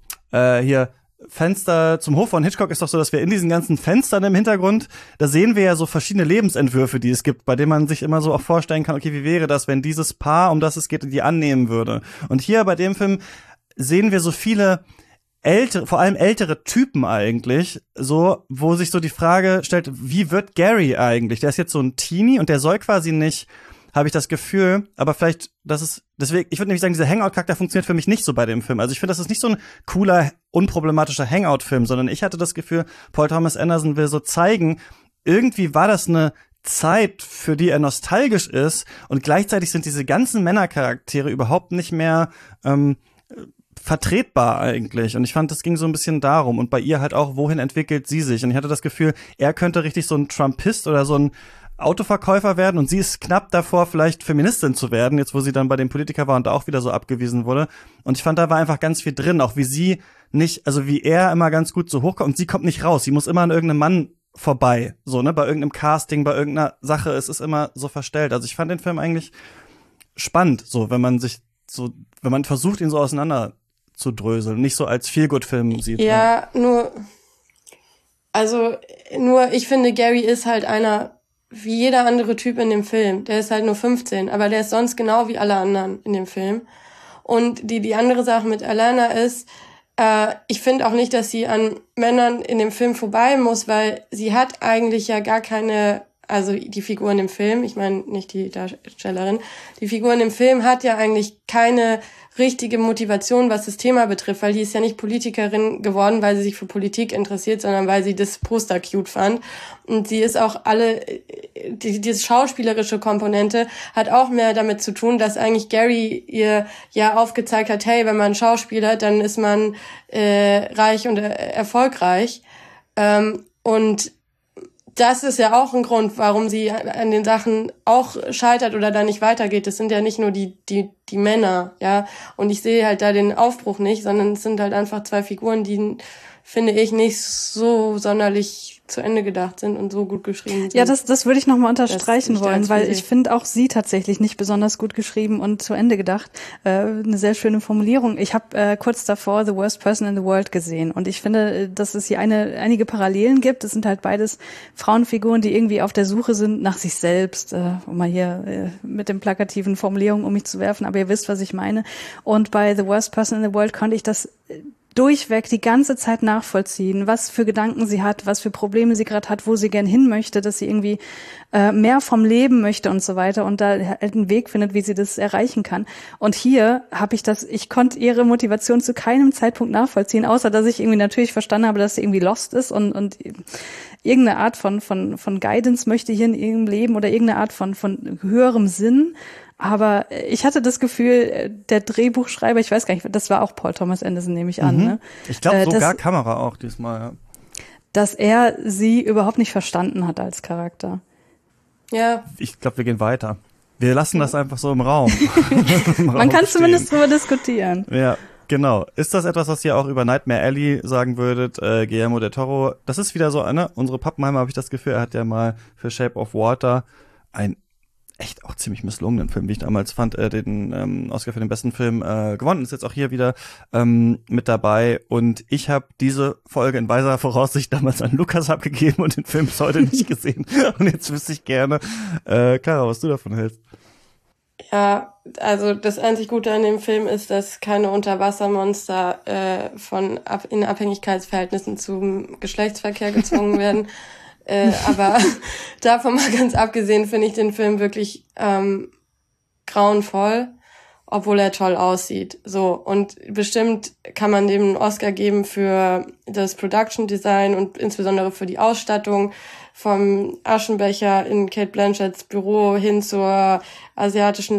hier Fenster zum Hof von Hitchcock ist doch so, dass wir in diesen ganzen Fenstern im Hintergrund, da sehen wir ja so verschiedene Lebensentwürfe, die es gibt, bei denen man sich immer so auch vorstellen kann, okay, wie wäre das, wenn dieses Paar, um das es geht, die annehmen würde. Und hier bei dem Film sehen wir so viele vor allem ältere Typen eigentlich, so, wo sich so die Frage stellt, wie wird Gary eigentlich? Der ist jetzt so ein Teenie und der soll quasi nicht, habe ich das Gefühl, aber vielleicht, deswegen, ich würde nämlich sagen, dieser Hangout-Charakter funktioniert für mich nicht so bei dem Film. Also ich finde, das ist nicht so ein cooler, unproblematischer Hangout-Film, sondern ich hatte das Gefühl, Paul Thomas Anderson will so zeigen, irgendwie war das eine Zeit, für die er nostalgisch ist und gleichzeitig sind diese ganzen Männercharaktere überhaupt nicht mehr vertretbar eigentlich. Und ich fand, das ging so ein bisschen darum. Und bei ihr halt auch, wohin entwickelt sie sich? Und ich hatte das Gefühl, er könnte richtig so ein Trumpist oder so ein Autoverkäufer werden und sie ist knapp davor, vielleicht Feministin zu werden, jetzt wo sie dann bei dem Politiker war und da auch wieder so abgewiesen wurde. Und ich fand, da war einfach ganz viel drin, auch wie sie nicht, also wie er immer ganz gut so hochkommt und sie kommt nicht raus. Sie muss immer an irgendeinem Mann vorbei, so, ne, bei irgendeinem Casting, bei irgendeiner Sache, es ist immer so verstellt. Also ich fand den Film eigentlich spannend, so, wenn man versucht, ihn so auseinander zu dröseln, nicht so als Feelgood-Film sieht. Ja, nur, ich finde, Gary ist halt einer, wie jeder andere Typ in dem Film. Der ist halt nur 15, aber der ist sonst genau wie alle anderen in dem Film. Und die andere Sache mit Alana ist, ich finde auch nicht, dass sie an Männern in dem Film vorbei muss, weil sie hat eigentlich ja gar keine also die Figuren im Film, ich meine nicht die Darstellerin, die Figuren im Film hat ja eigentlich keine richtige Motivation, was das Thema betrifft, weil die ist ja nicht Politikerin geworden, weil sie sich für Politik interessiert, sondern weil sie das Poster cute fand. Und sie ist auch diese schauspielerische Komponente hat auch mehr damit zu tun, dass eigentlich Gary ihr ja aufgezeigt hat, hey, wenn man Schauspieler, dann ist man reich und erfolgreich. Und das ist ja auch ein Grund, warum sie an den Sachen auch scheitert oder da nicht weitergeht. Das sind ja nicht nur die Männer, ja. Und ich sehe halt da den Aufbruch nicht, sondern es sind halt einfach zwei Figuren, die, finde ich, nicht so sonderlich zu Ende gedacht sind und so gut geschrieben sind. Ja, das würde ich nochmal unterstreichen wollen, weil ich finde auch sie tatsächlich nicht besonders gut geschrieben und zu Ende gedacht. Eine sehr schöne Formulierung. Ich habe kurz davor The Worst Person in the World gesehen und ich finde, dass es hier einige Parallelen gibt. Es sind halt beides Frauenfiguren, die irgendwie auf der Suche sind nach sich selbst, um mal hier mit den plakativen Formulierungen um mich zu werfen, aber ihr wisst, was ich meine. Und bei The Worst Person in the World konnte ich das durchweg die ganze Zeit nachvollziehen, was für Gedanken sie hat, was für Probleme sie gerade hat, wo sie gern hin möchte, dass sie irgendwie mehr vom Leben möchte und so weiter und da halt einen Weg findet, wie sie das erreichen kann. Und hier habe ich konnte ihre Motivation zu keinem Zeitpunkt nachvollziehen, außer dass ich irgendwie natürlich verstanden habe, dass sie irgendwie lost ist und irgendeine Art von Guidance möchte hier in ihrem Leben oder irgendeine Art von höherem Sinn. Aber ich hatte das Gefühl, der Drehbuchschreiber, ich weiß gar nicht, das war auch Paul Thomas Anderson, nehme ich an. Ne? Ich glaube sogar Kamera auch diesmal. Ja. Dass er sie überhaupt nicht verstanden hat als Charakter. Ja. Ich glaube, wir gehen weiter. Wir lassen das einfach so im Raum. Man kann zumindest drüber diskutieren. Ja, genau. Ist das etwas, was ihr auch über Nightmare Alley sagen würdet, Guillermo del Toro? Das ist wieder so unsere Pappenheimer, habe ich das Gefühl, er hat ja mal für Shape of Water ein echt auch ziemlich misslungenen Film, wie ich damals fand, den Oscar für den besten Film gewonnen. Ist jetzt auch hier wieder mit dabei. Und ich habe diese Folge in weiser Voraussicht damals an Lukas abgegeben und den Film bis heute nicht gesehen. Und jetzt wüsste ich gerne, Clara, was du davon hältst. Ja, also das einzig Gute an dem Film ist, dass keine Unterwassermonster in Abhängigkeitsverhältnissen zum Geschlechtsverkehr gezwungen werden. Aber davon mal ganz abgesehen finde ich den Film wirklich grauenvoll, obwohl er toll aussieht. So, und bestimmt kann man dem einen Oscar geben für das Production Design und insbesondere für die Ausstattung, vom Aschenbecher in Cate Blanchetts Büro hin zur asiatischen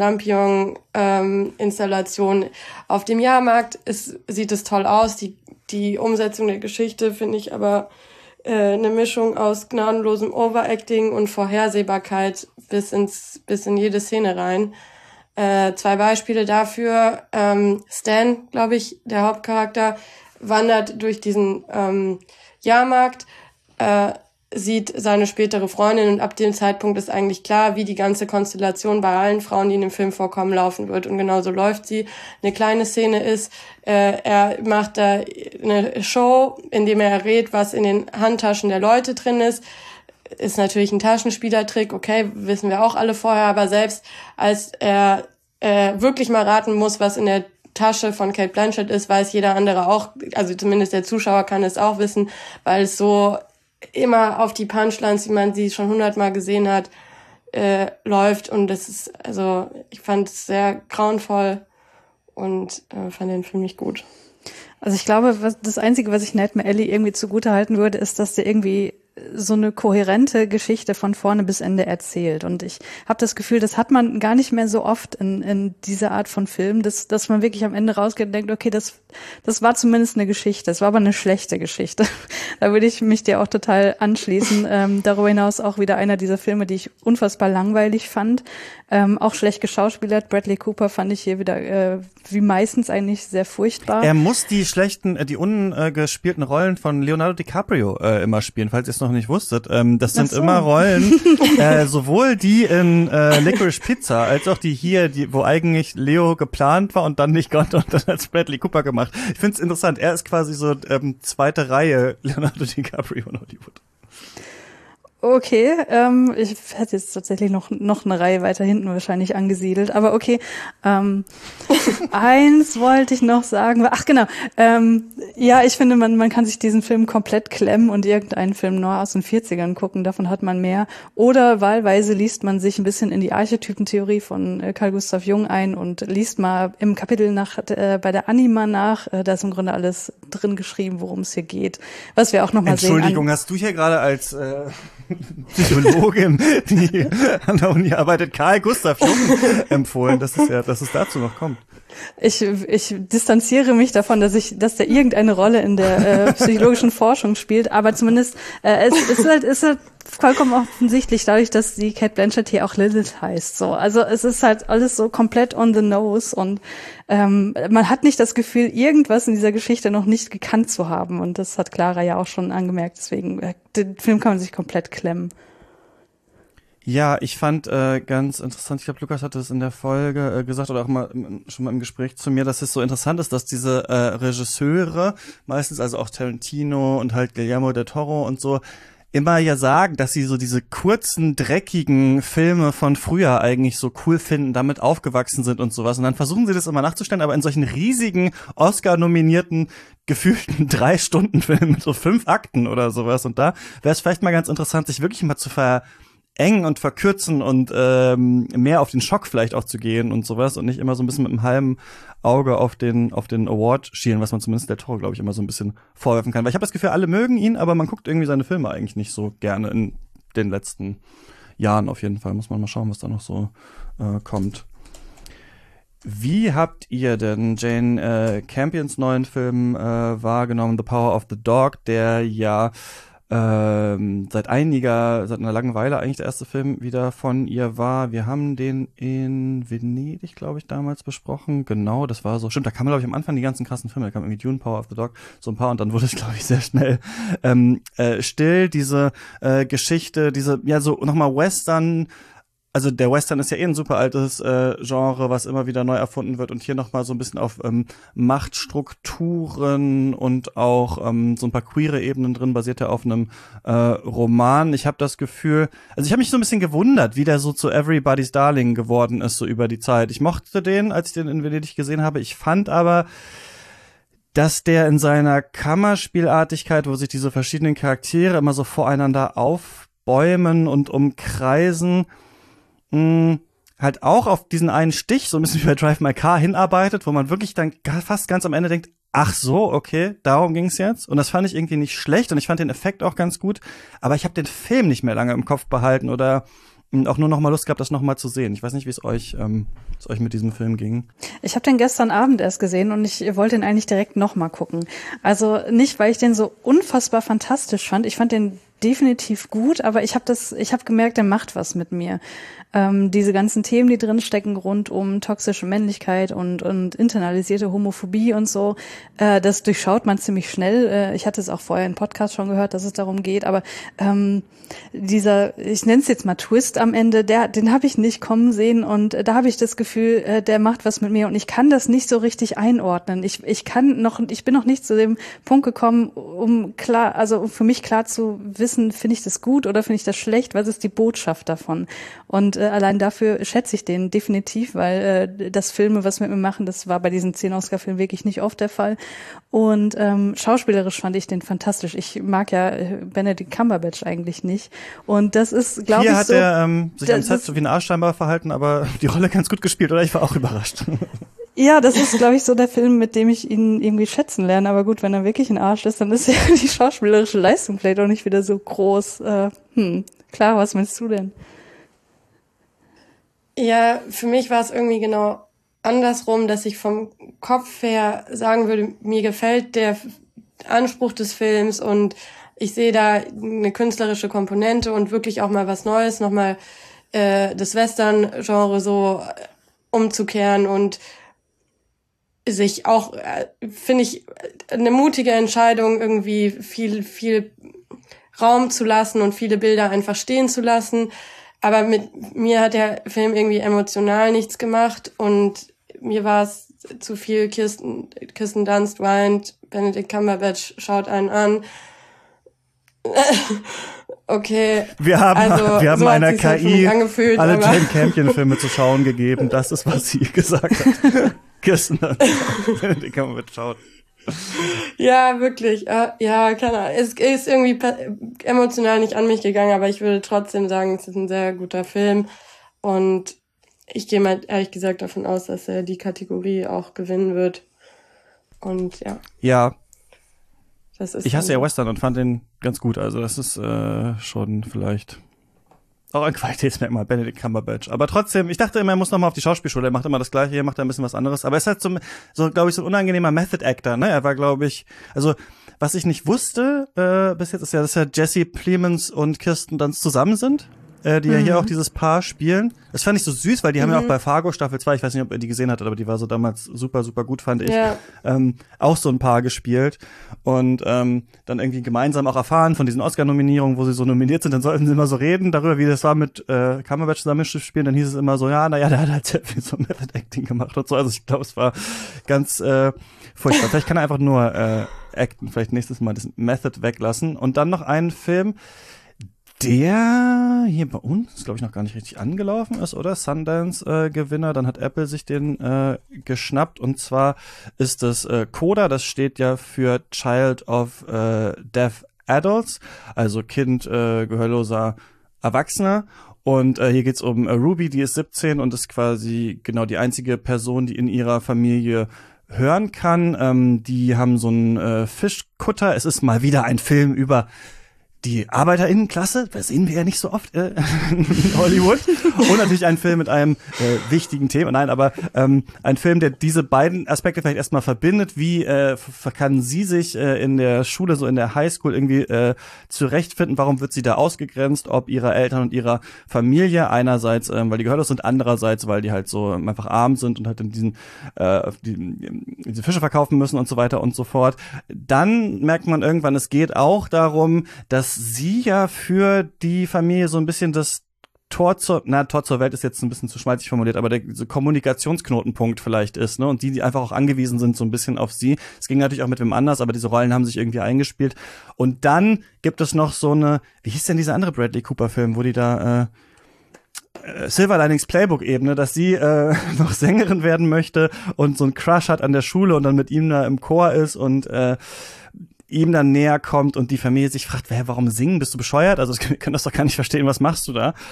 Lampion-Installation auf dem Jahrmarkt. Sieht es toll aus. Die Umsetzung der Geschichte finde ich aber eine Mischung aus gnadenlosem Overacting und Vorhersehbarkeit bis in jede Szene rein. 2 Beispiele dafür. Stan, glaube ich, der Hauptcharakter, wandert durch diesen Jahrmarkt, sieht seine spätere Freundin und ab dem Zeitpunkt ist eigentlich klar, wie die ganze Konstellation bei allen Frauen, die in dem Film vorkommen, laufen wird. Und genauso läuft sie. Eine kleine Szene ist, er macht da eine Show, in dem er errät, was in den Handtaschen der Leute drin ist. Ist natürlich ein Taschenspielertrick, okay, wissen wir auch alle vorher, aber selbst als er wirklich mal raten muss, was in der Tasche von Cate Blanchett ist, weiß jeder andere auch, also zumindest der Zuschauer kann es auch wissen, weil es so immer auf die Punchlines, wie man sie schon 100-mal gesehen hat, läuft. Und das ist, also ich fand es sehr grauenvoll und fand den Film nicht gut. Also ich glaube, das Einzige, was ich Nightmare Alley irgendwie zugutehalten würde, ist, dass der irgendwie so eine kohärente Geschichte von vorne bis Ende erzählt. Und ich habe das Gefühl, das hat man gar nicht mehr so oft in dieser Art von Film, dass man wirklich am Ende rausgeht und denkt, okay, das war zumindest eine Geschichte, es war aber eine schlechte Geschichte. Da würde ich mich dir auch total anschließen. Darüber hinaus auch wieder einer dieser Filme, die ich unfassbar langweilig fand. Auch schlecht geschauspielert. Bradley Cooper fand ich hier wieder wie meistens eigentlich sehr furchtbar. Er muss die ungespielten Rollen von Leonardo DiCaprio immer spielen, falls ihr es noch nicht wusstet. Das sind immer Rollen, sowohl die in Licorice Pizza, als auch die hier, wo eigentlich Leo geplant war und dann nicht konnte und dann als Bradley Cooper gemacht. Ich finde es interessant. Er ist quasi so zweite Reihe Leonardo DiCaprio in Hollywood. Okay, ich hätte jetzt tatsächlich noch eine Reihe weiter hinten wahrscheinlich angesiedelt, aber okay. Eins wollte ich noch sagen. Ach genau, Ja, ich finde, man kann sich diesen Film komplett klemmen und irgendeinen Film nur aus den 40ern gucken, davon hat man mehr. Oder wahlweise liest man sich ein bisschen in die Archetypentheorie von Carl Gustav Jung ein und liest mal im Kapitel bei der Anima nach. Da ist im Grunde alles drin geschrieben, worum es hier geht. Was wir auch nochmal sehen. Entschuldigung, hast du hier gerade als Psychologin, die an der Uni arbeitet, Carl Gustav Jung empfohlen, dass es dazu noch kommt? Ich distanziere mich davon, dass der irgendeine Rolle in der psychologischen Forschung spielt, aber zumindest es ist halt vollkommen offensichtlich dadurch, dass die Cate Blanchett hier auch Lilith heißt. So, also es ist halt alles so komplett on the nose und man hat nicht das Gefühl, irgendwas in dieser Geschichte noch nicht gekannt zu haben und das hat Clara ja auch schon angemerkt. Deswegen den Film kann man sich komplett klemmen. Ja, ich fand ganz interessant, ich glaube, Lukas hatte es in der Folge gesagt oder auch schon mal im Gespräch zu mir, dass es so interessant ist, dass diese Regisseure, meistens also auch Tarantino und halt Guillermo del Toro und so, immer ja sagen, dass sie so diese kurzen, dreckigen Filme von früher eigentlich so cool finden, damit aufgewachsen sind und sowas. Und dann versuchen sie das immer nachzustellen, aber in solchen riesigen, Oscar-nominierten, gefühlten 3-Stunden-Filmen mit so 5 Akten oder sowas. Und da wäre es vielleicht mal ganz interessant, sich wirklich mal zu verengen und verkürzen und mehr auf den Schock vielleicht auch zu gehen und sowas und nicht immer so ein bisschen mit einem halben Auge auf den Award schielen, was man zumindest der Toro, glaube ich, immer so ein bisschen vorwerfen kann. Weil ich habe das Gefühl, alle mögen ihn, aber man guckt irgendwie seine Filme eigentlich nicht so gerne in den letzten Jahren auf jeden Fall. Muss man mal schauen, was da noch so kommt. Wie habt ihr denn Jane Campions neuen Film wahrgenommen, The Power of the Dog, der ja seit einer langen Weile eigentlich der erste Film wieder von ihr war. Wir haben den in Venedig, glaube ich, damals besprochen. Genau, das war so, stimmt, da kamen, glaube ich, am Anfang die ganzen krassen Filme. Da kam irgendwie Dune, Power of the Dog, so ein paar und dann wurde es, glaube ich, sehr schnell still. Diese Geschichte, ja, so nochmal Western. Also der Western ist ja ein super altes Genre, was immer wieder neu erfunden wird und hier nochmal so ein bisschen auf Machtstrukturen und auch so ein paar queere Ebenen drin, basiert ja auf einem Roman. Ich habe das Gefühl, also ich habe mich so ein bisschen gewundert, wie der so zu Everybody's Darling geworden ist, so über die Zeit. Ich mochte den, als ich den in Venedig gesehen habe. Ich fand aber, dass der in seiner Kammerspielartigkeit, wo sich diese verschiedenen Charaktere immer so voreinander aufbäumen und umkreisen, halt auch auf diesen einen Stich, so ein bisschen wie bei Drive My Car, hinarbeitet, wo man wirklich dann fast ganz am Ende denkt, ach so, okay, darum ging's jetzt. Und das fand ich irgendwie nicht schlecht und ich fand den Effekt auch ganz gut, aber ich habe den Film nicht mehr lange im Kopf behalten oder auch nur noch mal Lust gehabt, das noch mal zu sehen. Ich weiß nicht, wie es euch mit diesem Film ging. Ich habe den gestern Abend erst gesehen und ich wollte ihn eigentlich direkt noch mal gucken. Also nicht, weil ich den so unfassbar fantastisch fand. Ich fand den definitiv gut, aber ich habe gemerkt, der macht was mit mir. Diese ganzen Themen, die drin stecken rund um toxische Männlichkeit und internalisierte Homophobie und so, das durchschaut man ziemlich schnell. Ich hatte es auch vorher im Podcast schon gehört, dass es darum geht, aber ich nenne es jetzt mal Twist am Ende, den habe ich nicht kommen sehen und da habe ich das Gefühl, der macht was mit mir und ich kann das nicht so richtig einordnen. Ich bin noch nicht zu dem Punkt gekommen, um für mich klar zu wissen, finde ich das gut oder finde ich das schlecht, was ist die Botschaft davon? Und allein dafür schätze ich den definitiv, weil das Filme, was mit mir machen, das war bei diesen 10 Oscar-Filmen wirklich nicht oft der Fall. Und schauspielerisch fand ich den fantastisch. Ich mag ja Benedict Cumberbatch eigentlich nicht. Und das ist, glaube ich, so... Hier hat er sich am Set so wie ein Arsch scheinbar verhalten, aber die Rolle ganz gut gespielt, oder? Ich war auch überrascht. Ja, das ist, glaube ich, so der Film, mit dem ich ihn irgendwie schätzen lerne. Aber gut, wenn er wirklich ein Arsch ist, dann ist ja die schauspielerische Leistung vielleicht auch nicht wieder so groß. Klar, was meinst du denn? Ja, für mich war es irgendwie genau andersrum, dass ich vom Kopf her sagen würde, mir gefällt der Anspruch des Films und ich sehe da eine künstlerische Komponente und wirklich auch mal was Neues, nochmal das Western-Genre so umzukehren und sich auch, finde ich, eine mutige Entscheidung, irgendwie viel Raum zu lassen und viele Bilder einfach stehen zu lassen. Aber mit mir hat der Film irgendwie emotional nichts gemacht und mir war es zu viel Kirsten Dunst weint, Benedict Cumberbatch schaut einen an. Okay. Wir haben so einer KI halt alle Jane Campion-Filme zu schauen gegeben. Das ist, was sie gesagt hat. Kirsten Dunst, Benedict Cumberbatch schaut. Ja, wirklich. Ja, keine Ahnung. Es ist irgendwie emotional nicht an mich gegangen, aber ich würde trotzdem sagen, es ist ein sehr guter Film. Und ich gehe mal ehrlich gesagt davon aus, dass er die Kategorie auch gewinnen wird. Und ja. Ja. Das ist ich hasse ja Western und fand den ganz gut. Also das ist schon vielleicht auch ein Qualitätsmerkmal, Benedict Cumberbatch. Aber trotzdem, ich dachte immer, er muss nochmal auf die Schauspielschule. Er macht immer das Gleiche, hier macht er ein bisschen was anderes. Aber er ist halt so glaube ich, so ein unangenehmer Method Actor, ne? Er war, glaube ich, also was ich nicht wusste bis jetzt, ist ja, dass ja Jesse Plemons und Kirsten Dunst zusammen sind. Die ja hier auch dieses Paar spielen. Das fand ich so süß, weil die haben ja auch bei Fargo Staffel 2, ich weiß nicht, ob ihr die gesehen hattet, aber die war so damals super, super gut, fand ich, auch so ein Paar gespielt. Und dann irgendwie gemeinsam auch erfahren von diesen Oscar-Nominierungen, wo sie so nominiert sind, dann sollten sie immer so reden darüber, wie das war mit Cumberbatch zusammen spielen. Dann hieß es immer so, ja, naja, der hat halt sehr viel so Method Acting gemacht und so. Also ich glaube, es war ganz furchtbar. Vielleicht kann er einfach nur acten, vielleicht nächstes Mal das Method weglassen. Und dann noch einen Film, der hier bei uns, glaube ich, noch gar nicht richtig angelaufen ist, oder? Sundance-Gewinner, dann hat Apple sich den geschnappt, und zwar ist das Coda, das steht ja für Child of Deaf Adults, also Kind gehörloser Erwachsener. Und hier geht's um Ruby, die ist 17 und ist quasi genau die einzige Person, die in ihrer Familie hören kann. Die haben so einen Fischkutter. Es ist mal wieder ein Film über die ArbeiterInnenklasse, das sehen wir ja nicht so oft in Hollywood. Und natürlich ein Film mit einem wichtigen Thema. Nein, aber ein Film, der diese beiden Aspekte vielleicht erstmal verbindet. Wie kann sie sich in der Schule, so in der Highschool irgendwie zurechtfinden? Warum wird sie da ausgegrenzt? Ob ihrer Eltern und ihrer Familie. Einerseits, weil die gehörlos sind, andererseits, weil die halt so einfach arm sind und halt in diese Fische verkaufen müssen und so weiter und so fort. Dann merkt man irgendwann, es geht auch darum, dass sie ja für die Familie so ein bisschen das Tor zur Welt ist jetzt ein bisschen zu schmalzig formuliert, aber der so Kommunikationsknotenpunkt vielleicht ist, ne? Und die einfach auch angewiesen sind so ein bisschen auf sie. Es ging natürlich auch mit wem anders, aber diese Rollen haben sich irgendwie eingespielt. Und dann gibt es noch so eine, wie hieß denn dieser andere Bradley Cooper Film, wo die da Silver Linings Playbook-Ebene, dass sie noch Sängerin werden möchte und so einen Crush hat an der Schule und dann mit ihm da im Chor ist und ihm dann näher kommt und die Familie sich fragt, warum singen? Bist du bescheuert? Also wir können das doch gar nicht verstehen, was machst du da?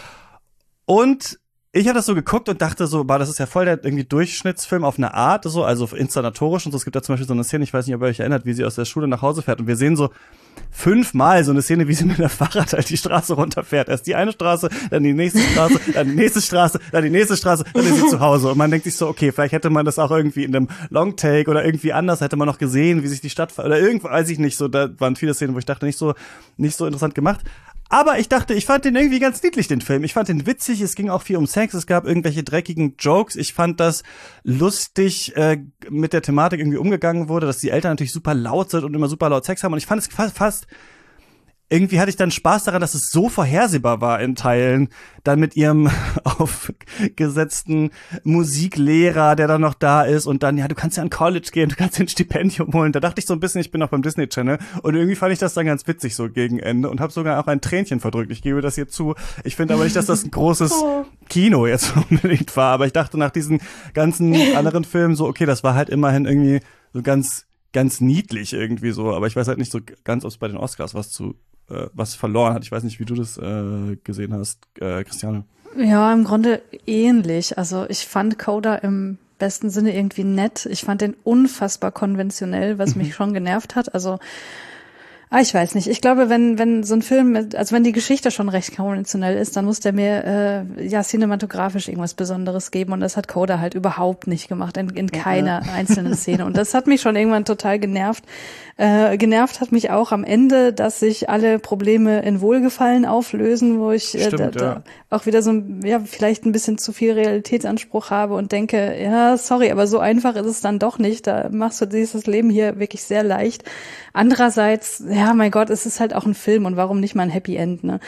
Und ich habe das so geguckt und dachte so, das ist ja voll der irgendwie Durchschnittsfilm auf eine Art, so, also inszenatorisch und so. Es gibt da zum Beispiel so eine Szene, ich weiß nicht, ob ihr euch erinnert, wie sie aus der Schule nach Hause fährt und wir sehen so 5-mal so eine Szene, wie sie mit der Fahrrad halt die Straße runterfährt. Erst die eine Straße, dann die nächste Straße, dann die nächste Straße, dann die nächste Straße, dann ist sie zu Hause. Und man denkt sich so, okay, vielleicht hätte man das auch irgendwie in einem Longtake oder irgendwie anders, hätte man noch gesehen, wie sich die Stadt, oder irgendwo, weiß ich nicht, so, da waren viele Szenen, wo ich dachte, nicht so interessant gemacht. Aber ich dachte, ich fand den irgendwie ganz niedlich, den Film. Ich fand den witzig, es ging auch viel um Sex, es gab irgendwelche dreckigen Jokes. Ich fand das lustig, mit der Thematik irgendwie umgegangen wurde, dass die Eltern natürlich super laut sind und immer super laut Sex haben. Und ich fand es fast irgendwie hatte ich dann Spaß daran, dass es so vorhersehbar war in Teilen, dann mit ihrem aufgesetzten Musiklehrer, der dann noch da ist und dann, ja, du kannst ja an College gehen, du kannst dir ein Stipendium holen. Da dachte ich so ein bisschen, ich bin auch beim Disney Channel und irgendwie fand ich das dann ganz witzig so gegen Ende und habe sogar auch ein Tränchen verdrückt. Ich gebe das hier zu. Ich finde aber nicht, dass das ein großes Kino jetzt unbedingt war, aber ich dachte nach diesen ganzen anderen Filmen so, okay, das war halt immerhin irgendwie so ganz niedlich irgendwie so, aber ich weiß halt nicht so ganz, ob es bei den Oscars was verloren hat. Ich weiß nicht, wie du das gesehen hast, Christiane. Ja, im Grunde ähnlich. Also ich fand Coda im besten Sinne irgendwie nett. Ich fand den unfassbar konventionell, was mich schon genervt hat. Also ich weiß nicht. Ich glaube, wenn so ein Film, also wenn die Geschichte schon recht konventionell ist, dann muss der mir cinematografisch irgendwas Besonderes geben. Und das hat Coda halt überhaupt nicht gemacht, in keiner einzelnen Szene. Und das hat mich schon irgendwann total genervt. Genervt hat mich auch am Ende, dass sich alle Probleme in Wohlgefallen auflösen, wo ich da auch wieder so vielleicht ein bisschen zu viel Realitätsanspruch habe und denke, ja, sorry, aber so einfach ist es dann doch nicht. Da machst du dieses Leben hier wirklich sehr leicht. Andererseits, ja, mein Gott, es ist halt auch ein Film und warum nicht mal ein Happy End, ne?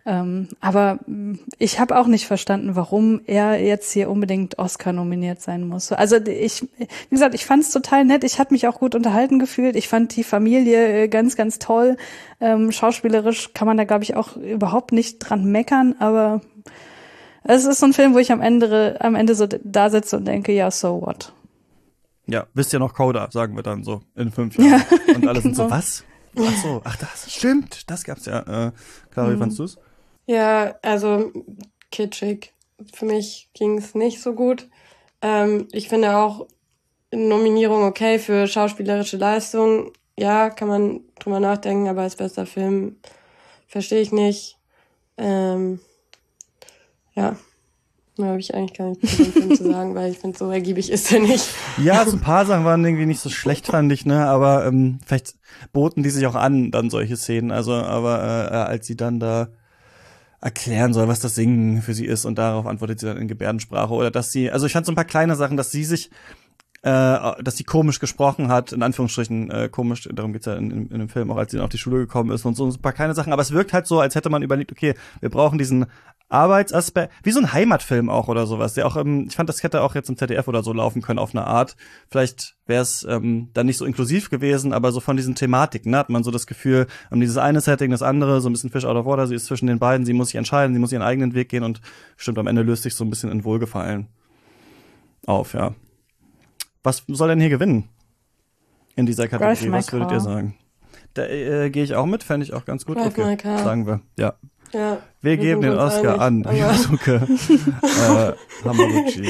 Aber ich habe auch nicht verstanden, warum er jetzt hier unbedingt Oscar nominiert sein muss. Also wie gesagt, ich fand es total nett. Ich habe mich auch gut unterhalten gefühlt. Ich fand die Familie ganz, ganz toll. Schauspielerisch kann man da, glaube ich, auch überhaupt nicht dran meckern, aber es ist so ein Film, wo ich am Ende so da sitze und denke, ja, so what? Ja, wisst ihr noch Coda, sagen wir dann so in 5 Jahren. Ja, und alle sind so, was? Ach so, das stimmt, das gab's ja. Clara, wie fandst du's? Ja, also kitschig. Für mich ging's nicht so gut. Ich finde auch Nominierung okay für schauspielerische Leistung. Ja, kann man drüber nachdenken, aber als bester Film verstehe ich nicht. Ja, mehr habe ich eigentlich gar nicht zu dem Film zu sagen, weil ich finde, so ergiebig ist er nicht. Ja, so ein paar Sachen waren irgendwie nicht so schlecht, fand ich, ne, aber vielleicht boten die sich auch an, dann solche Szenen, also, aber als sie dann da erklären soll, was das Singen für sie ist und darauf antwortet sie dann in Gebärdensprache oder dass sie, also ich fand so ein paar kleine Sachen, dass sie komisch gesprochen hat, in Anführungsstrichen komisch, darum geht's ja in dem Film auch, als sie dann auf die Schule gekommen ist und so ein paar kleine Sachen, aber es wirkt halt so, als hätte man überlegt, okay, wir brauchen diesen Arbeitsaspekt, wie so ein Heimatfilm auch oder sowas, der auch, ich fand, das hätte auch jetzt im ZDF oder so laufen können auf eine Art, vielleicht wäre es dann nicht so inklusiv gewesen, aber so von diesen Thematiken, ne, hat man so das Gefühl, dieses eine Setting, das andere, so ein bisschen Fish out of water, sie ist zwischen den beiden, sie muss sich entscheiden, sie muss ihren eigenen Weg gehen und stimmt, am Ende löst sich so ein bisschen in Wohlgefallen auf, ja. Was soll denn hier gewinnen in dieser Kategorie? Was würdet ihr sagen? Da gehe ich auch mit, fände ich auch ganz gut. Okay, sagen wir. Ja. Wir geben den Oscar an Yusuke Hamaguchi.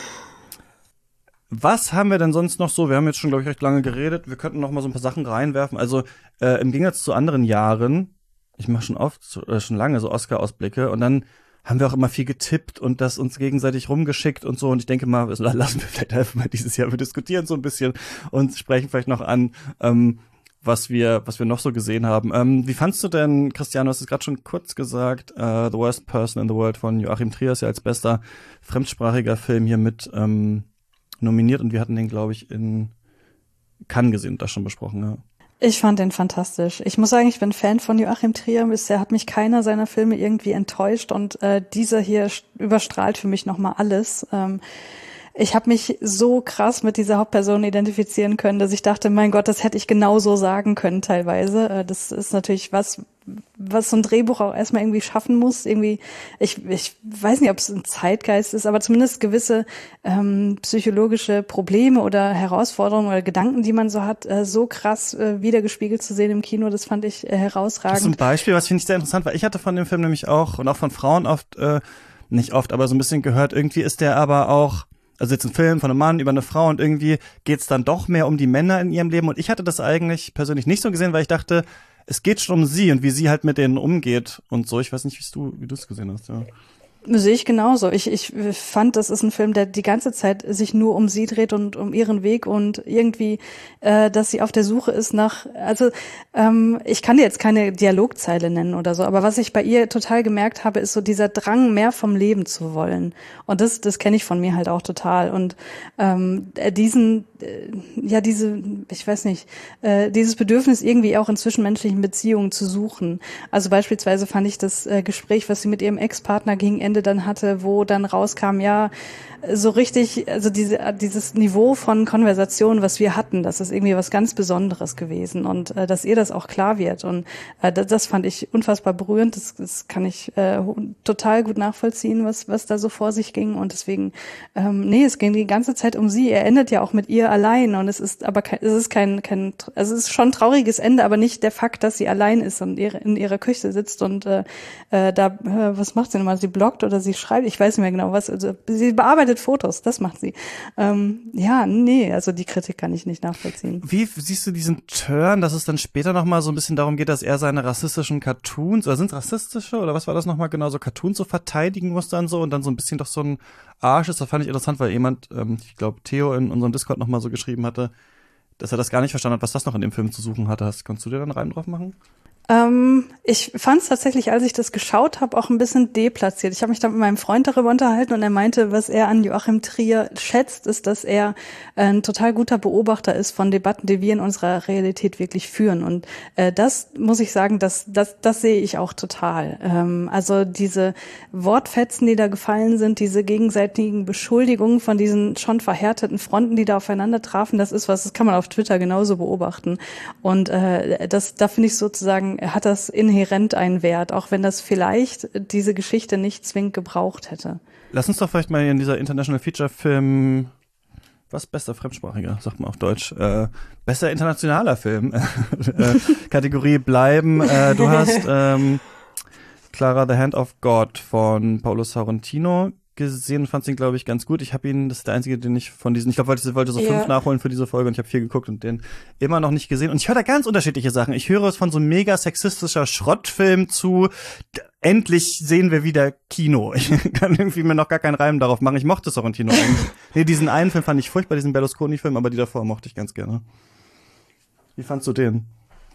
Was haben wir denn sonst noch so? Wir haben jetzt schon, glaube ich, recht lange geredet. Wir könnten noch mal so ein paar Sachen reinwerfen. Also im Gegensatz zu anderen Jahren, ich mache schon lange so Oscar-Ausblicke und dann haben wir auch immer viel getippt und das uns gegenseitig rumgeschickt und so. Und ich denke mal, lassen wir vielleicht einfach mal dieses Jahr, wir diskutieren so ein bisschen und sprechen vielleicht noch an, was wir noch so gesehen haben. Wie fandst du denn, Christian, du hast es gerade schon kurz gesagt, The Worst Person in the World von Joachim Trier ist ja als bester fremdsprachiger Film hier mit nominiert und wir hatten den, glaube ich, in Cannes gesehen und das schon besprochen, ja. Ich fand den fantastisch. Ich muss sagen, ich bin Fan von Joachim Trier. Bisher hat mich keiner seiner Filme irgendwie enttäuscht und dieser hier überstrahlt für mich nochmal alles. Ich habe mich so krass mit dieser Hauptperson identifizieren können, dass ich dachte, mein Gott, das hätte ich genauso sagen können teilweise. Das ist natürlich was so ein Drehbuch auch erstmal irgendwie schaffen muss. Irgendwie, ich weiß nicht, ob es ein Zeitgeist ist, aber zumindest gewisse psychologische Probleme oder Herausforderungen oder Gedanken, die man so hat, so krass wiedergespiegelt zu sehen im Kino, das fand ich herausragend. Das ist ein Beispiel, was finde ich sehr interessant, weil ich hatte von dem Film nämlich auch und auch von Frauen oft, nicht oft, aber so ein bisschen gehört, irgendwie ist der aber auch, also jetzt ein Film von einem Mann über eine Frau und irgendwie geht's dann doch mehr um die Männer in ihrem Leben und ich hatte das eigentlich persönlich nicht so gesehen, weil ich dachte, es geht schon um sie und wie sie halt mit denen umgeht und so. Ich weiß nicht, wie du es gesehen hast, ja. Sehe ich genauso. Ich fand, das ist ein Film, der die ganze Zeit sich nur um sie dreht und um ihren Weg und irgendwie, dass sie auf der Suche ist nach, also ich kann dir jetzt keine Dialogzeile nennen oder so, aber was ich bei ihr total gemerkt habe, ist so dieser Drang, mehr vom Leben zu wollen. Und das kenne ich von mir halt auch total. Und dieses Bedürfnis irgendwie auch in zwischenmenschlichen Beziehungen zu suchen. Also beispielsweise fand ich das Gespräch, was sie mit ihrem Ex-Partner gegen Ende dann hatte, wo dann rauskam, ja, so richtig, also dieses Niveau von Konversation, was wir hatten, das ist irgendwie was ganz Besonderes gewesen und dass ihr das auch klar wird und das fand ich unfassbar berührend, das kann ich total gut nachvollziehen, was da so vor sich ging und deswegen, es ging die ganze Zeit um sie, er endet ja auch mit ihr allein und es ist aber es ist schon ein trauriges Ende, aber nicht der Fakt, dass sie allein ist und in ihrer Küche sitzt und was macht sie nochmal, sie bloggt oder sie schreibt, ich weiß nicht mehr genau was, also sie bearbeitet Fotos, das macht sie. Also die Kritik kann ich nicht nachvollziehen. Wie siehst du diesen Turn, dass es dann später nochmal so ein bisschen darum geht, dass er seine rassistischen Cartoons, oder sind es rassistische, oder was war das nochmal genau, so Cartoons so verteidigen muss dann so und dann so ein bisschen doch so ein Arsch ist, das fand ich interessant, weil jemand, ich glaube Theo in unserem Discord nochmal so geschrieben hatte, dass er das gar nicht verstanden hat, was das noch in dem Film zu suchen hatte. Kannst du dir dann Reim drauf machen? Ich fand es tatsächlich, als ich das geschaut habe, auch ein bisschen deplatziert. Ich habe mich da mit meinem Freund darüber unterhalten und er meinte, was er an Joachim Trier schätzt, ist, dass er ein total guter Beobachter ist von Debatten, die wir in unserer Realität wirklich führen. Und das muss ich sagen, das sehe ich auch total. Also diese Wortfetzen, die da gefallen sind, diese gegenseitigen Beschuldigungen von diesen schon verhärteten Fronten, die da aufeinander trafen, das kann man auf Twitter genauso beobachten. Und da finde ich sozusagen, hat das inhärent einen Wert, auch wenn das vielleicht diese Geschichte nicht zwingend gebraucht hätte. Lass uns doch vielleicht mal in dieser International Feature Film was bester Fremdsprachiger, sagt man auf Deutsch, bester internationaler Film, Kategorie bleiben. Du hast Clara the Hand of God von Paolo Sorrentino gesehen, fand ihn, glaube ich, ganz gut. Ich habe ihn, das ist der einzige, den ich von diesen, ich glaube, ich wollte so 5 nachholen für diese Folge und ich habe 4 geguckt und den immer noch nicht gesehen. Und ich höre da ganz unterschiedliche Sachen. Ich höre es von so mega sexistischer Schrottfilm zu, endlich sehen wir wieder Kino. Ich kann irgendwie mir noch gar keinen Reim darauf machen. Ich mochte Sorrentino eigentlich. Nee, diesen einen Film fand ich furchtbar, diesen Berlusconi-Film, aber die davor mochte ich ganz gerne. Wie fandst du den?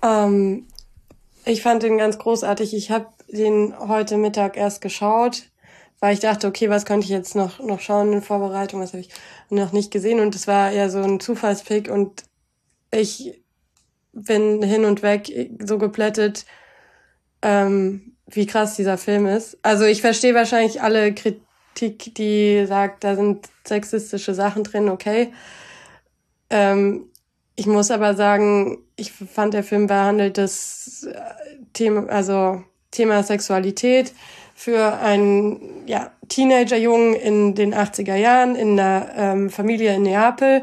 Ich fand den ganz großartig. Ich habe den heute Mittag erst geschaut, weil ich dachte, okay, was könnte ich jetzt noch schauen in Vorbereitung, was habe ich noch nicht gesehen, und es war eher so ein Zufallspick und ich bin hin und weg so geplättet, wie krass dieser Film ist. Also ich verstehe wahrscheinlich alle Kritik, die sagt, da sind sexistische Sachen drin, okay. Ich muss aber sagen, ich fand, der Film behandelt das Thema Sexualität für einen Teenagerjungen in den 80er Jahren in einer Familie in Neapel,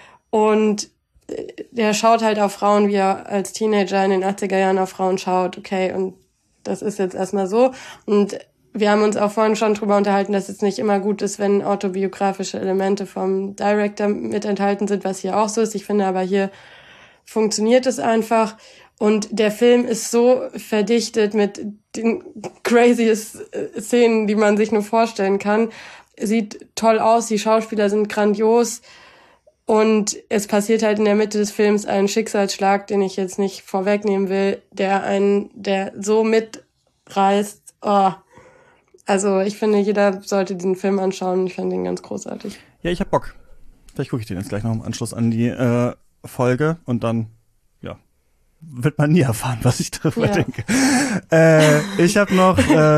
und der schaut halt auf Frauen, wie er als Teenager in den 80er Jahren auf Frauen schaut, okay, und das ist jetzt erstmal so. Und wir haben uns auch vorhin schon drüber unterhalten, dass es nicht immer gut ist, wenn autobiografische Elemente vom Director mit enthalten sind, was hier auch so ist. Ich finde aber, hier funktioniert es einfach. Und der Film ist so verdichtet mit den craziest Szenen, die man sich nur vorstellen kann. Sieht toll aus, die Schauspieler sind grandios. Und es passiert halt in der Mitte des Films ein Schicksalsschlag, den ich jetzt nicht vorwegnehmen will, der so mitreißt. Oh. Also ich finde, jeder sollte diesen Film anschauen. Ich fand ihn ganz großartig. Ja, ich hab Bock. Vielleicht gucke ich den jetzt gleich noch im Anschluss an die Folge und dann, ja, wird man nie erfahren, was ich darüber denke. Ich habe noch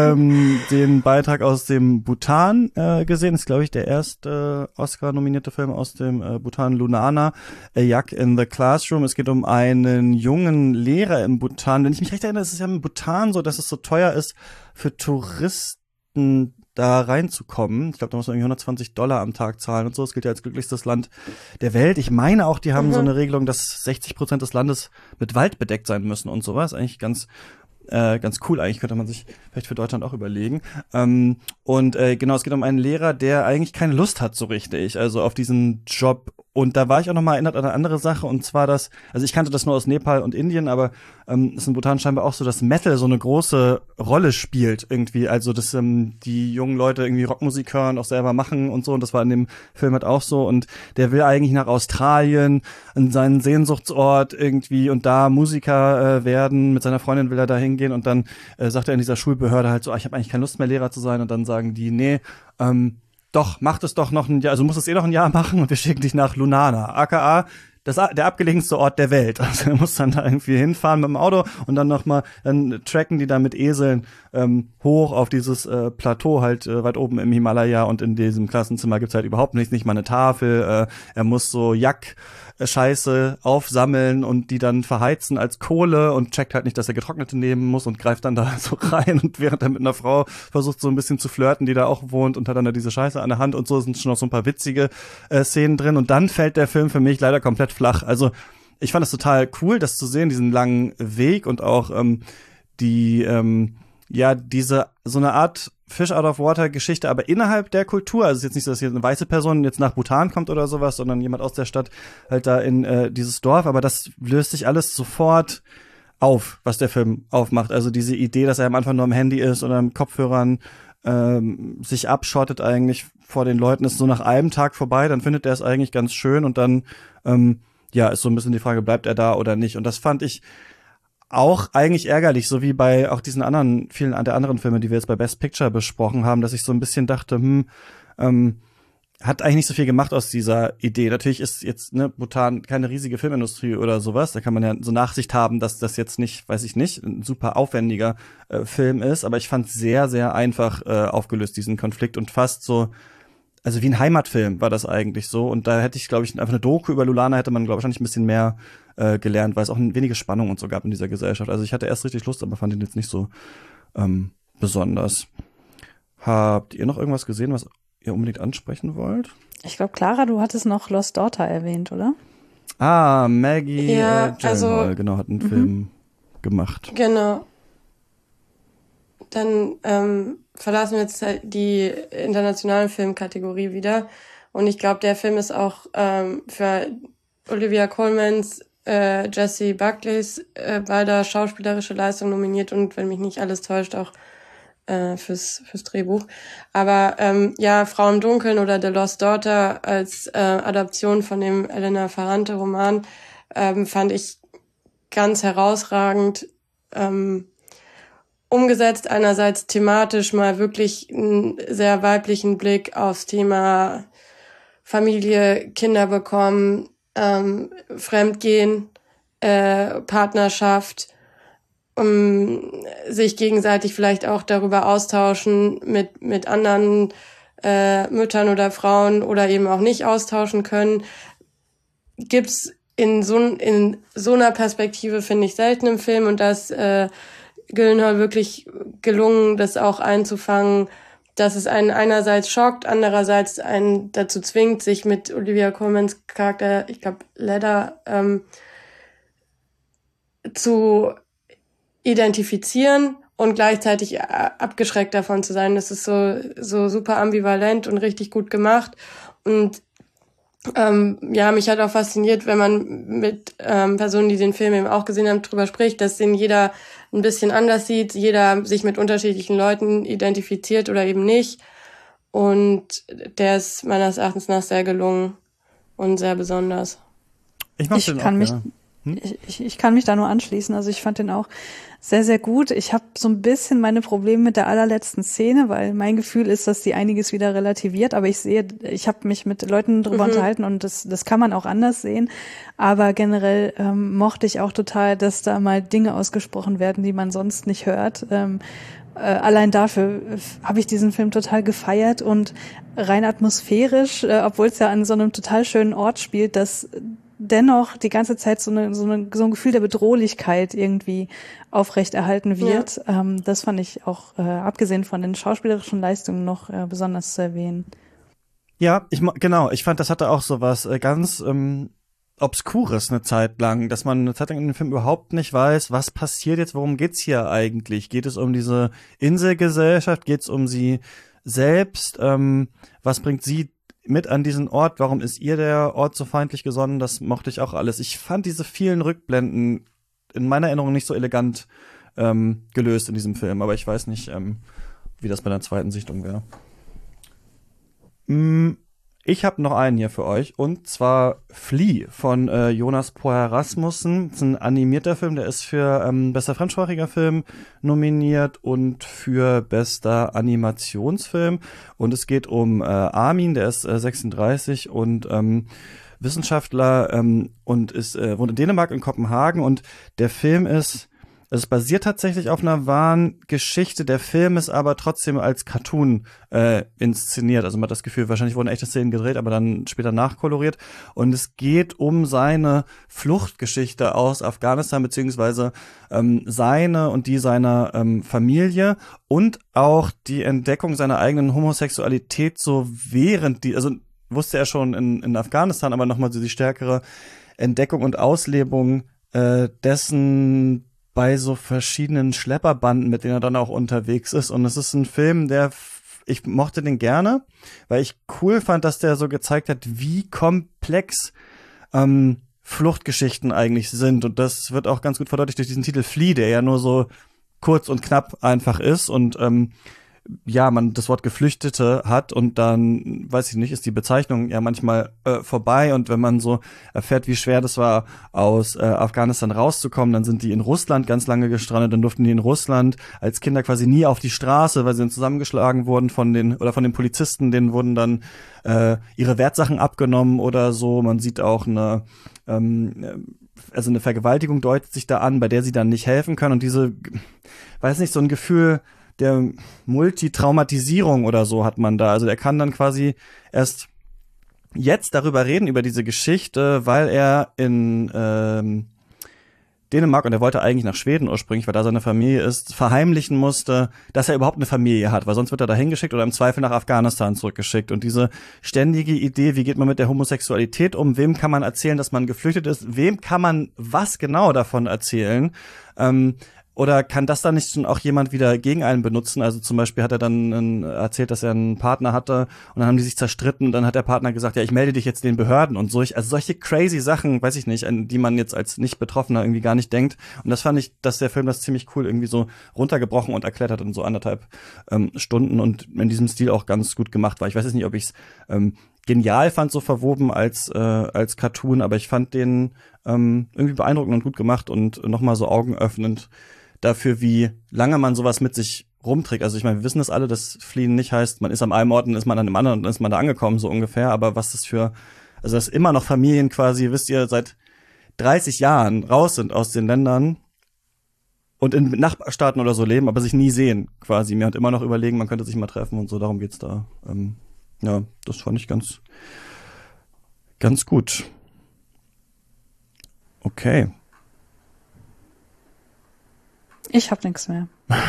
den Beitrag aus dem Bhutan gesehen. Das ist, glaube ich, der erste Oscar-nominierte Film aus dem Bhutan, Lunana, A Yak in the Classroom. Es geht um einen jungen Lehrer im Bhutan. Wenn ich mich recht erinnere, ist es ja im Bhutan so, dass es so teuer ist für Touristen da reinzukommen. Ich glaube, da muss man irgendwie $120 am Tag zahlen und so. Es gilt ja als glücklichstes Land der Welt. Ich meine auch, die haben so eine Regelung, dass 60% des Landes mit Wald bedeckt sein müssen und sowas. Eigentlich ganz cool. Eigentlich könnte man sich vielleicht für Deutschland auch überlegen. Genau, es geht um einen Lehrer, der eigentlich keine Lust hat so richtig, also auf diesen Job. Und da war ich auch noch mal erinnert an eine andere Sache, und zwar also ich kannte das nur aus Nepal und Indien, aber ist in Bhutan scheinbar auch so, dass Metal so eine große Rolle spielt irgendwie, also dass die jungen Leute irgendwie Rockmusik hören, auch selber machen und so, und das war in dem Film halt auch so, und der will eigentlich nach Australien, in seinen Sehnsuchtsort irgendwie, und da Musiker werden, mit seiner Freundin will er da hingehen, und dann sagt er in dieser Schulbehörde halt so, ich habe eigentlich keine Lust mehr Lehrer zu sein, und dann sagen die, nee, doch, mach es doch noch ein Jahr, also musst es noch ein Jahr machen, und wir schicken dich nach Lunana, aka der abgelegenste Ort der Welt. Also er muss dann da irgendwie hinfahren mit dem Auto und dann dann tracken die da mit Eseln hoch auf dieses Plateau halt weit oben im Himalaya, und in diesem Klassenzimmer gibt's halt überhaupt nichts, nicht mal eine Tafel. Er muss so Scheiße aufsammeln und die dann verheizen als Kohle, und checkt halt nicht, dass er getrocknete nehmen muss, und greift dann da so rein, und während er mit einer Frau versucht so ein bisschen zu flirten, die da auch wohnt, und hat dann da diese Scheiße an der Hand und so, sind schon noch so ein paar witzige Szenen drin, und dann fällt der Film für mich leider komplett flach. Also ich fand es total cool, das zu sehen, diesen langen Weg, und auch diese so eine Art Fish out of water Geschichte, aber innerhalb der Kultur. Also es ist jetzt nicht so, dass hier eine weiße Person jetzt nach Bhutan kommt oder sowas, sondern jemand aus der Stadt halt da in dieses Dorf. Aber das löst sich alles sofort auf, was der Film aufmacht. Also diese Idee, dass er am Anfang nur am Handy ist oder am Kopfhörern sich abschottet eigentlich vor den Leuten, ist so nach einem Tag vorbei, dann findet er es eigentlich ganz schön, und dann ist so ein bisschen die Frage, bleibt er da oder nicht. Und das fand ich auch eigentlich ärgerlich, so wie bei auch diesen vielen der anderen Filme, die wir jetzt bei Best Picture besprochen haben, dass ich so ein bisschen dachte, hat eigentlich nicht so viel gemacht aus dieser Idee. Natürlich ist jetzt Bhutan keine riesige Filmindustrie oder sowas. Da kann man ja so Nachsicht haben, dass das jetzt nicht, weiß ich nicht, ein super aufwendiger Film ist. Aber ich fand es sehr, sehr einfach aufgelöst, diesen Konflikt, und fast so, also wie ein Heimatfilm war das eigentlich so. Und da hätte ich, glaube ich, einfach eine Doku über Lunana hätte man, glaube ich, wahrscheinlich ein bisschen mehr gelernt, weil es auch wenige Spannung und so gab in dieser Gesellschaft. Also ich hatte erst richtig Lust, aber fand ihn jetzt nicht so besonders. Habt ihr noch irgendwas gesehen, was ihr unbedingt ansprechen wollt? Ich glaube, Clara, du hattest noch Lost Daughter erwähnt, oder? Maggie Ja, Gyllenhaal, genau, hat einen Film gemacht. Genau. Dann verlassen wir jetzt halt die internationale Filmkategorie wieder. Und ich glaube, der Film ist auch für Olivia Colmans, Jessie Buckleys beider schauspielerische Leistung nominiert und, wenn mich nicht alles täuscht, auch fürs Drehbuch. Aber Frau im Dunkeln oder The Lost Daughter als Adaption von dem Elena Ferrante Roman fand ich ganz herausragend umgesetzt. Einerseits thematisch mal wirklich einen sehr weiblichen Blick aufs Thema Familie, Kinder bekommen, Fremdgehen, Partnerschaft, sich gegenseitig vielleicht auch darüber austauschen mit anderen Müttern oder Frauen oder eben auch nicht austauschen können. Gibt's in so einer Perspektive, finde ich, selten im Film, und da ist Gyllenhaal wirklich gelungen, das auch einzufangen, dass es einen einerseits schockt, andererseits einen dazu zwingt, sich mit Olivia Colmans Charakter, ich glaube Leda, zu identifizieren und gleichzeitig abgeschreckt davon zu sein. Das ist so super ambivalent und richtig gut gemacht. Und mich hat auch fasziniert, wenn man mit Personen, die den Film eben auch gesehen haben, drüber spricht, dass den jeder ein bisschen anders sieht, jeder sich mit unterschiedlichen Leuten identifiziert oder eben nicht. Und der ist meines Erachtens nach sehr gelungen und sehr besonders. Ich kann mich da nur anschließen. Also ich fand den auch sehr, sehr gut. Ich habe so ein bisschen meine Probleme mit der allerletzten Szene, weil mein Gefühl ist, dass die einiges wieder relativiert. Aber ich habe mich mit Leuten drüber unterhalten und das kann man auch anders sehen. Aber generell mochte ich auch total, dass da mal Dinge ausgesprochen werden, die man sonst nicht hört. Allein dafür habe ich diesen Film total gefeiert und rein atmosphärisch, obwohl es ja an so einem total schönen Ort spielt, dass dennoch die ganze Zeit so ein Gefühl der Bedrohlichkeit irgendwie aufrechterhalten wird. Ja. Das fand ich auch, abgesehen von den schauspielerischen Leistungen, noch besonders zu erwähnen. Ja, ich fand, das hatte auch so was ganz Obskures eine Zeit lang, dass man eine Zeit lang in dem Film überhaupt nicht weiß, was passiert jetzt, worum geht's hier eigentlich? Geht es um diese Inselgesellschaft? Geht es um sie selbst? Was bringt sie mit an diesen Ort? Warum ist ihr der Ort so feindlich gesonnen? Das mochte ich auch alles. Ich fand diese vielen Rückblenden in meiner Erinnerung nicht so elegant gelöst in diesem Film, aber ich weiß nicht, wie das bei der zweiten Sichtung wäre. Ich habe noch einen hier für euch, und zwar Flea von Jonas Poher Rasmussen. Das ist ein animierter Film, der ist für bester fremdsprachiger Film nominiert und für bester Animationsfilm. Und es geht um Armin, der ist 36 und Wissenschaftler und wohnt in Dänemark, in Kopenhagen. Und der Film es basiert tatsächlich auf einer wahren Geschichte. Der Film ist aber trotzdem als Cartoon inszeniert. Also man hat das Gefühl, wahrscheinlich wurden echte Szenen gedreht, aber dann später nachkoloriert. Und es geht um seine Fluchtgeschichte aus Afghanistan, beziehungsweise seine und die seiner Familie und auch die Entdeckung seiner eigenen Homosexualität so also wusste er schon in Afghanistan, aber nochmal so die stärkere Entdeckung und Auslebung dessen bei so verschiedenen Schlepperbanden, mit denen er dann auch unterwegs ist. Und es ist ein Film, ich mochte den gerne, weil ich cool fand, dass der so gezeigt hat, wie komplex Fluchtgeschichten eigentlich sind. Und das wird auch ganz gut verdeutlicht durch diesen Titel Flea, der ja nur so kurz und knapp einfach ist und man das Wort Geflüchtete hat, und dann, weiß ich nicht, ist die Bezeichnung ja manchmal vorbei, und wenn man so erfährt, wie schwer das war, aus Afghanistan rauszukommen, dann sind die in Russland ganz lange gestrandet, dann durften die in Russland als Kinder quasi nie auf die Straße, weil sie dann zusammengeschlagen wurden von den Polizisten, denen wurden dann ihre Wertsachen abgenommen oder so. Man sieht auch eine Vergewaltigung deutet sich da an, bei der sie dann nicht helfen können, und so ein Gefühl der Multitraumatisierung oder so hat man da. Also er kann dann quasi erst jetzt darüber reden, über diese Geschichte, weil er in Dänemark und er wollte eigentlich nach Schweden ursprünglich, weil da seine Familie ist, verheimlichen musste, dass er überhaupt eine Familie hat, weil sonst wird er da hingeschickt oder im Zweifel nach Afghanistan zurückgeschickt. Und diese ständige Idee, wie geht man mit der Homosexualität um, wem kann man erzählen, dass man geflüchtet ist, wem kann man was genau davon erzählen, oder kann das dann nicht schon auch jemand wieder gegen einen benutzen? Also zum Beispiel hat er dann erzählt, dass er einen Partner hatte und dann haben die sich zerstritten und dann hat der Partner gesagt, ja, ich melde dich jetzt den Behörden und so. Also solche crazy Sachen, weiß ich nicht, an die man jetzt als Nicht-Betroffener irgendwie gar nicht denkt. Und das fand ich, dass der Film das ziemlich cool irgendwie so runtergebrochen und erklärt hat in so 1,5 Stunden und in diesem Stil auch ganz gut gemacht war. Ich weiß jetzt nicht, ob ich es genial fand, so verwoben als Cartoon, aber ich fand den irgendwie beeindruckend und gut gemacht und nochmal so augenöffnend dafür, wie lange man sowas mit sich rumträgt. Also ich meine, wir wissen das alle, dass Fliehen nicht heißt, man ist am einen Ort und ist man an dem anderen und dann ist man da angekommen, so ungefähr. Aber was das für, also dass immer noch Familien quasi, wisst ihr, seit 30 Jahren raus sind aus den Ländern und in Nachbarstaaten oder so leben, aber sich nie sehen quasi mehr und immer noch überlegen, man könnte sich mal treffen und so, darum geht's da. Ja, das fand ich ganz gut. Okay. Ich hab nichts mehr.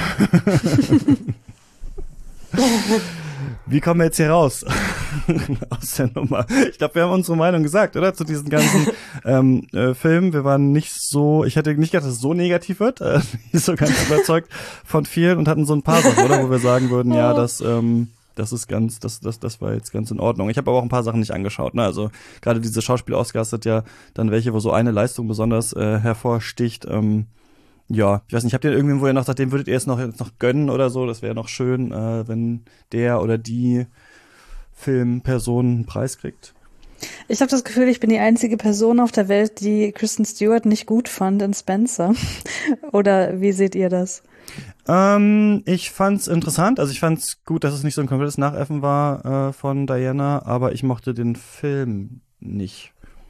Wie kommen wir jetzt hier raus aus der Nummer? Ich glaube, wir haben unsere Meinung gesagt, oder? Zu diesen ganzen Filmen. Wir waren nicht so, ich hätte nicht gedacht, dass es so negativ wird. Nicht so ganz überzeugt von vielen und hatten so ein paar Sachen, oder? Wo wir sagen würden, ja, das ist ganz, das war jetzt ganz in Ordnung. Ich habe aber auch ein paar Sachen nicht angeschaut, ne? Also gerade diese Schauspiel-Oscars sind ja dann welche, wo so eine Leistung besonders hervorsticht. Ja, ich weiß nicht, habt ihr irgendwen, wo ihr noch sagt, dem würdet ihr jetzt noch gönnen oder so? Das wäre noch schön, wenn der oder die Filmperson einen Preis kriegt. Ich habe das Gefühl, ich bin die einzige Person auf der Welt, die Kristen Stewart nicht gut fand in Spencer. Oder wie seht ihr das? Ich fand's interessant. Also ich fand's gut, dass es nicht so ein komplettes Nachäffen war von Diana, aber ich mochte den Film nicht.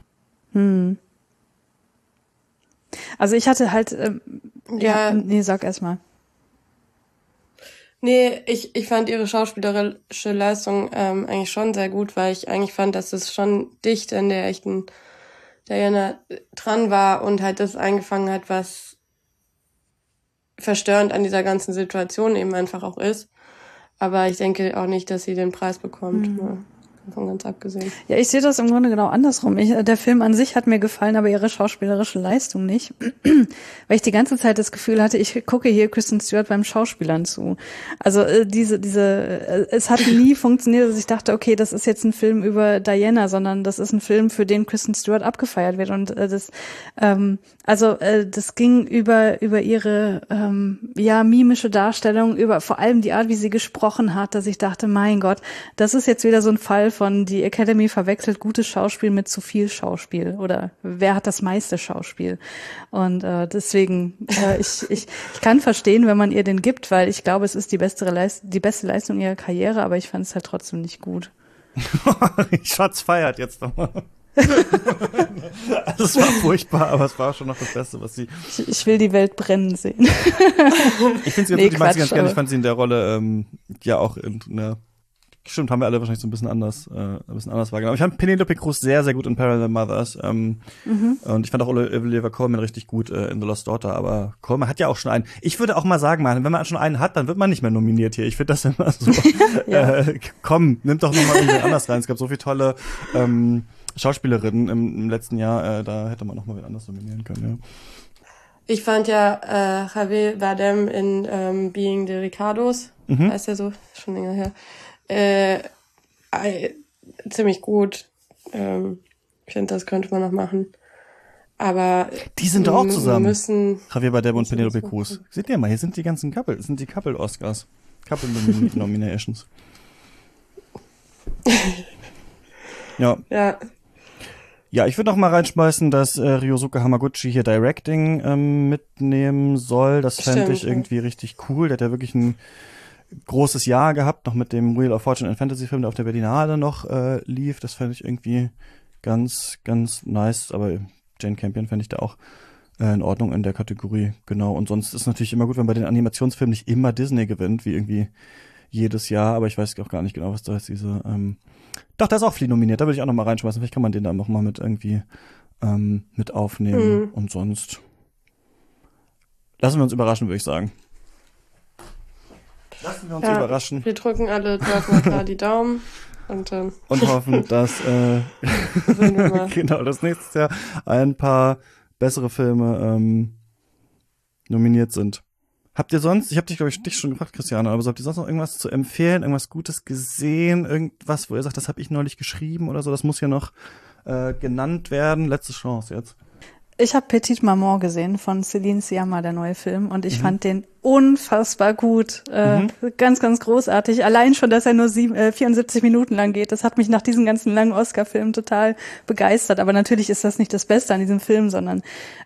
Also ich hatte halt, nee, sag erst mal. Nee, ich fand ihre schauspielerische Leistung eigentlich schon sehr gut, weil ich eigentlich fand, dass es schon dicht an der echten Diana dran war und halt das eingefangen hat, was verstörend an dieser ganzen Situation eben einfach auch ist. Aber ich denke auch nicht, dass sie den Preis bekommt. Ja. Davon ganz abgesehen. Ja, ich sehe das im Grunde genau andersrum. Der Film an sich hat mir gefallen, aber ihre schauspielerische Leistung nicht. Weil ich die ganze Zeit das Gefühl hatte, ich gucke hier Kristen Stewart beim Schauspielern zu. Also es hat nie funktioniert, dass ich dachte, okay, das ist jetzt ein Film über Diana, sondern das ist ein Film, für den Kristen Stewart abgefeiert wird. Und das ging über ihre mimische Darstellung, über vor allem die Art, wie sie gesprochen hat, dass ich dachte, mein Gott, das ist jetzt wieder so ein Fall von die Academy verwechselt gutes Schauspiel mit zu viel Schauspiel oder wer hat das meiste Schauspiel und deswegen ich kann verstehen, wenn man ihr den gibt, weil ich glaube, es ist die beste Leistung ihrer Karriere, aber ich fand es halt trotzdem nicht gut. Schatz feiert jetzt nochmal. Also es war furchtbar, aber es war schon noch das Beste, was sie... Ich will die Welt brennen sehen. Ich finde sie ganz ganz gerne. Ich fand sie in der Rolle ja auch in einer... Stimmt, haben wir alle wahrscheinlich so ein bisschen anders wahrgenommen. Ich fand Penelope Cruz sehr, sehr gut in Parallel Mothers. Und ich fand auch Olivia Colman richtig gut in The Lost Daughter. Aber Colman hat ja auch schon einen. Ich würde auch mal sagen, wenn man schon einen hat, dann wird man nicht mehr nominiert hier. Ich finde das immer so. Komm, nimm doch nochmal irgendwie anders rein. Es gab so viele tolle Schauspielerinnen im letzten Jahr. Da hätte man noch mal wen anders nominieren können, ja. Ich fand ja Javier Bardem in Being the Ricardos, heißt ja so, schon länger her, ziemlich gut. Ich finde, das könnte man noch machen. Aber die sind doch auch zusammen. Javier Bardem und Penelope Cruz. Seht ihr mal, hier sind die ganzen Couple. Das sind die Couple-Oscars. Couple-Nominations. Ja. Ja, ich würde noch mal reinschmeißen, dass Ryosuke Hamaguchi hier Directing mitnehmen soll. Das fände ich irgendwie richtig cool. Der hat ja wirklich ein großes Jahr gehabt, noch mit dem Wheel of Fortune and Fantasy Film, der auf der Berlinale noch lief. Das fände ich irgendwie ganz, ganz nice. Aber Jane Campion fände ich da auch in Ordnung in der Kategorie. Genau. Und sonst ist es natürlich immer gut, wenn bei den Animationsfilmen nicht immer Disney gewinnt, wie irgendwie jedes Jahr. Aber ich weiß auch gar nicht genau, was da ist, diese... Doch, da ist auch Flea nominiert. Da würde ich auch noch mal reinschmeißen. Vielleicht kann man den da noch mal mit irgendwie mit aufnehmen. Und sonst Lassen wir uns überraschen, würde ich sagen. Lassen wir uns überraschen. Wir drücken alle dort mal klar die Daumen und hoffen, dass genau, dass nächstes Jahr ein paar bessere Filme nominiert sind. Habt ihr sonst, ich habe dich, glaube ich, schon gefragt, Christiane, aber so, habt ihr sonst noch irgendwas zu empfehlen, irgendwas Gutes gesehen, irgendwas, wo ihr sagt, das habe ich neulich geschrieben oder so, das muss ja noch genannt werden? Letzte Chance jetzt. Ich habe Petite Maman gesehen von Céline Sciamma, der neue Film, und ich fand den unfassbar gut. Ganz, ganz großartig. Allein schon, dass er nur 74 Minuten lang geht. Das hat mich nach diesen ganzen langen Oscar-Filmen total begeistert. Aber natürlich ist das nicht das Beste an diesem Film, sondern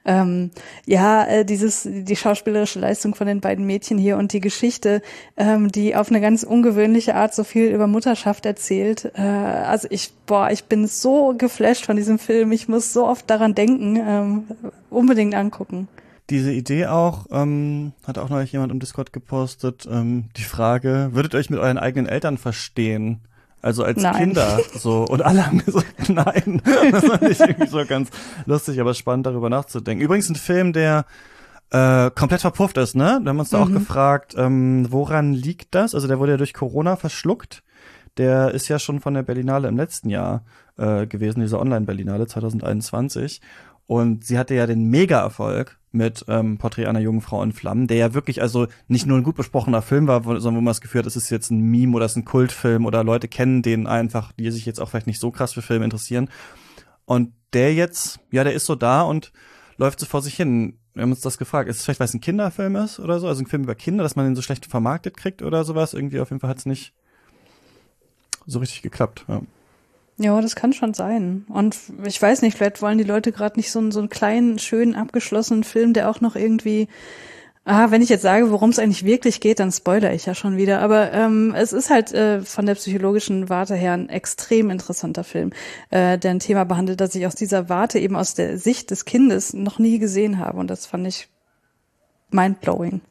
die schauspielerische Leistung von den beiden Mädchen hier und die Geschichte, die auf eine ganz ungewöhnliche Art so viel über Mutterschaft erzählt. Also ich bin so geflasht von diesem Film. Ich muss so oft daran denken. Unbedingt angucken. Diese Idee auch, hat auch neulich jemand im Discord gepostet, die Frage, würdet ihr euch mit euren eigenen Eltern verstehen? Also als Nein. Kinder, so. Und alle haben gesagt, nein. Das fand ich irgendwie so ganz lustig, aber spannend, darüber nachzudenken. Übrigens ein Film, der komplett verpufft ist, ne? Wir haben uns da auch gefragt, woran liegt das? Also der wurde ja durch Corona verschluckt. Der ist ja schon von der Berlinale im letzten Jahr gewesen, diese Online-Berlinale 2021. Und sie hatte ja den Mega-Erfolg mit Porträt einer jungen Frau in Flammen, der ja wirklich also nicht nur ein gut besprochener Film war, sondern wo man das Gefühl hat, es ist jetzt ein Meme oder es ist ein Kultfilm oder Leute kennen den einfach, die sich jetzt auch vielleicht nicht so krass für Filme interessieren. Und der jetzt, ja, der ist so da und läuft so vor sich hin. Wir haben uns das gefragt. Ist es vielleicht, weil es ein Kinderfilm ist oder so? Also ein Film über Kinder, dass man den so schlecht vermarktet kriegt oder sowas? Irgendwie auf jeden Fall hat es nicht so richtig geklappt, ja. Ja, das kann schon sein. Und ich weiß nicht, vielleicht wollen die Leute gerade nicht so einen kleinen, schönen, abgeschlossenen Film, der auch noch irgendwie, wenn ich jetzt sage, worum es eigentlich wirklich geht, dann spoilere ich ja schon wieder. Aber es ist halt von der psychologischen Warte her ein extrem interessanter Film, der ein Thema behandelt, das ich aus dieser Warte, eben aus der Sicht des Kindes, noch nie gesehen habe. Und das fand ich mindblowing.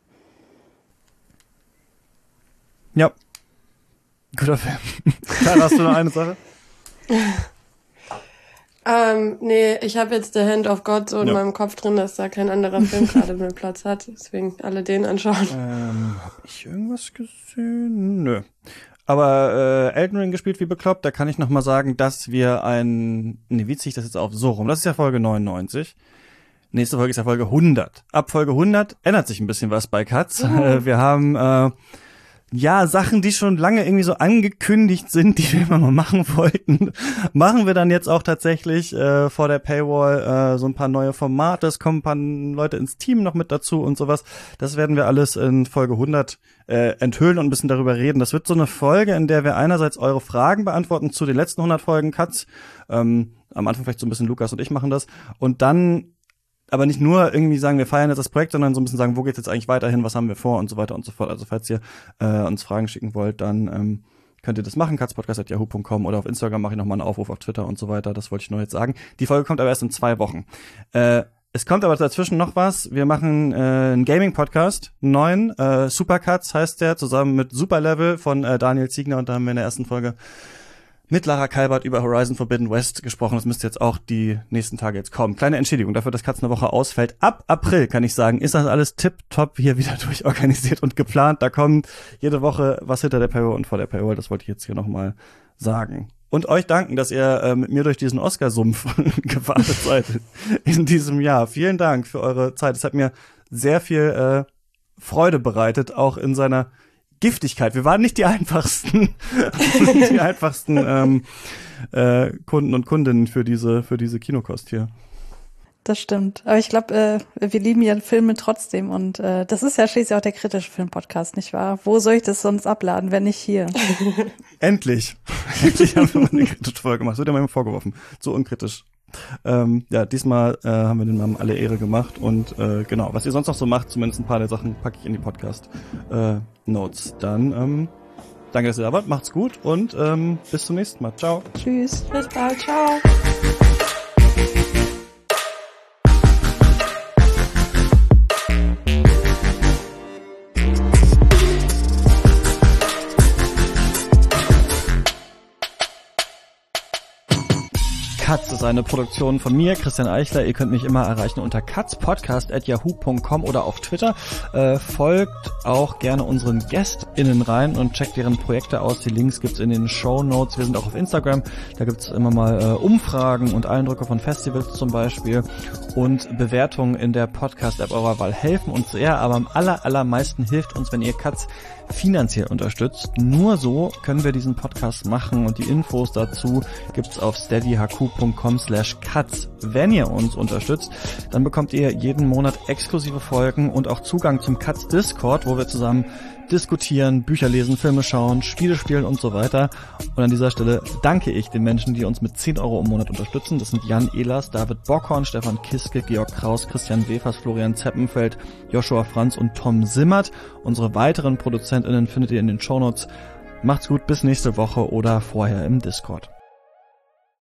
Ja. Guter Film. Klar, hast du noch eine Sache? Nee, ich habe jetzt The Hand of God so in meinem Kopf drin, dass da kein anderer Film gerade mehr Platz hat. Deswegen alle den anschauen. Hab ich irgendwas gesehen? Nö. Aber Elden Ring gespielt wie bekloppt, da kann ich noch mal sagen, dass wir wie ziehe ich das jetzt auf? So rum. Das ist ja Folge 99. Nächste Folge ist ja Folge 100. Ab Folge 100 ändert sich ein bisschen was bei Katz. Wir haben Sachen, die schon lange irgendwie so angekündigt sind, die wir immer mal machen wollten, machen wir dann jetzt auch tatsächlich vor der Paywall so ein paar neue Formate. Es kommen ein paar Leute ins Team noch mit dazu und sowas. Das werden wir alles in Folge 100 enthüllen und ein bisschen darüber reden. Das wird so eine Folge, in der wir einerseits eure Fragen beantworten zu den letzten 100 Folgen Katz. Am Anfang vielleicht so ein bisschen Lukas und ich machen das. Und dann aber nicht nur irgendwie sagen, wir feiern jetzt das Projekt, sondern so ein bisschen sagen, wo geht's jetzt eigentlich weiterhin, was haben wir vor und so weiter und so fort. Also falls ihr uns Fragen schicken wollt, dann könnt ihr das machen, katzpodcast@yahoo.com oder auf Instagram mache ich nochmal einen Aufruf auf Twitter und so weiter. Das wollte ich nur jetzt sagen. Die Folge kommt aber erst in 2 Wochen. Es kommt aber dazwischen noch was. Wir machen einen Gaming-Podcast, einen neuen. Supercuts heißt der, zusammen mit Superlevel von Daniel Ziegner. Und da haben wir in der ersten Folge mit Lara Kalbert über Horizon Forbidden West gesprochen. Das müsste jetzt auch die nächsten Tage jetzt kommen. Kleine Entschädigung dafür, dass Katz eine Woche ausfällt. Ab April, kann ich sagen, ist das alles tipptopp hier wieder durchorganisiert und geplant. Da kommt jede Woche was hinter der Paywall und vor der Paywall. Das wollte ich jetzt hier nochmal sagen. Und euch danken, dass ihr mit mir durch diesen Oscar-Sumpf gewartet seid in diesem Jahr. Vielen Dank für eure Zeit. Es hat mir sehr viel Freude bereitet, auch in seiner Giftigkeit. Wir waren nicht die einfachsten, Kunden und Kundinnen für diese Kinokost hier. Das stimmt. Aber ich glaube, wir lieben ja Filme trotzdem und das ist ja schließlich auch der kritische Film-Podcast, nicht wahr? Wo soll ich das sonst abladen, wenn nicht hier? Endlich. Endlich haben wir mal eine kritische Folge gemacht. Das wird ja manchmal vorgeworfen. So unkritisch. Diesmal haben wir den Namen alle Ehre gemacht und genau, was ihr sonst noch so macht, zumindest ein paar der Sachen packe ich in die Podcast-Notes. Dann danke, dass ihr da wart, macht's gut und bis zum nächsten Mal. Ciao. Tschüss. Bis bald, ciao. Katz ist eine Produktion von mir, Christian Eichler. Ihr könnt mich immer erreichen unter katzpodcast@yahoo.com oder auf Twitter. Folgt auch gerne unseren GästInnen rein und checkt deren Projekte aus. Die Links gibt's in den Shownotes. Wir sind auch auf Instagram. Da gibt's immer mal Umfragen und Eindrücke von Festivals zum Beispiel. Und Bewertungen in der Podcast-App eurer Wahl helfen uns sehr, aber am allermeisten hilft uns, wenn ihr Katz finanziell unterstützt. Nur so können wir diesen Podcast machen und die Infos dazu gibt's auf steadyhq.com/katz. Wenn ihr uns unterstützt, dann bekommt ihr jeden Monat exklusive Folgen und auch Zugang zum Katz Discord, wo wir zusammen diskutieren, Bücher lesen, Filme schauen, Spiele spielen und so weiter. Und an dieser Stelle danke ich den Menschen, die uns mit 10 € im Monat unterstützen. Das sind Jan Ehlers, David Bockhorn, Stefan Kiske, Georg Kraus, Christian Wefers, Florian Zeppenfeld, Joshua Franz und Tom Simmert. Unsere weiteren ProduzentInnen findet ihr in den Shownotes. Macht's gut, bis nächste Woche oder vorher im Discord.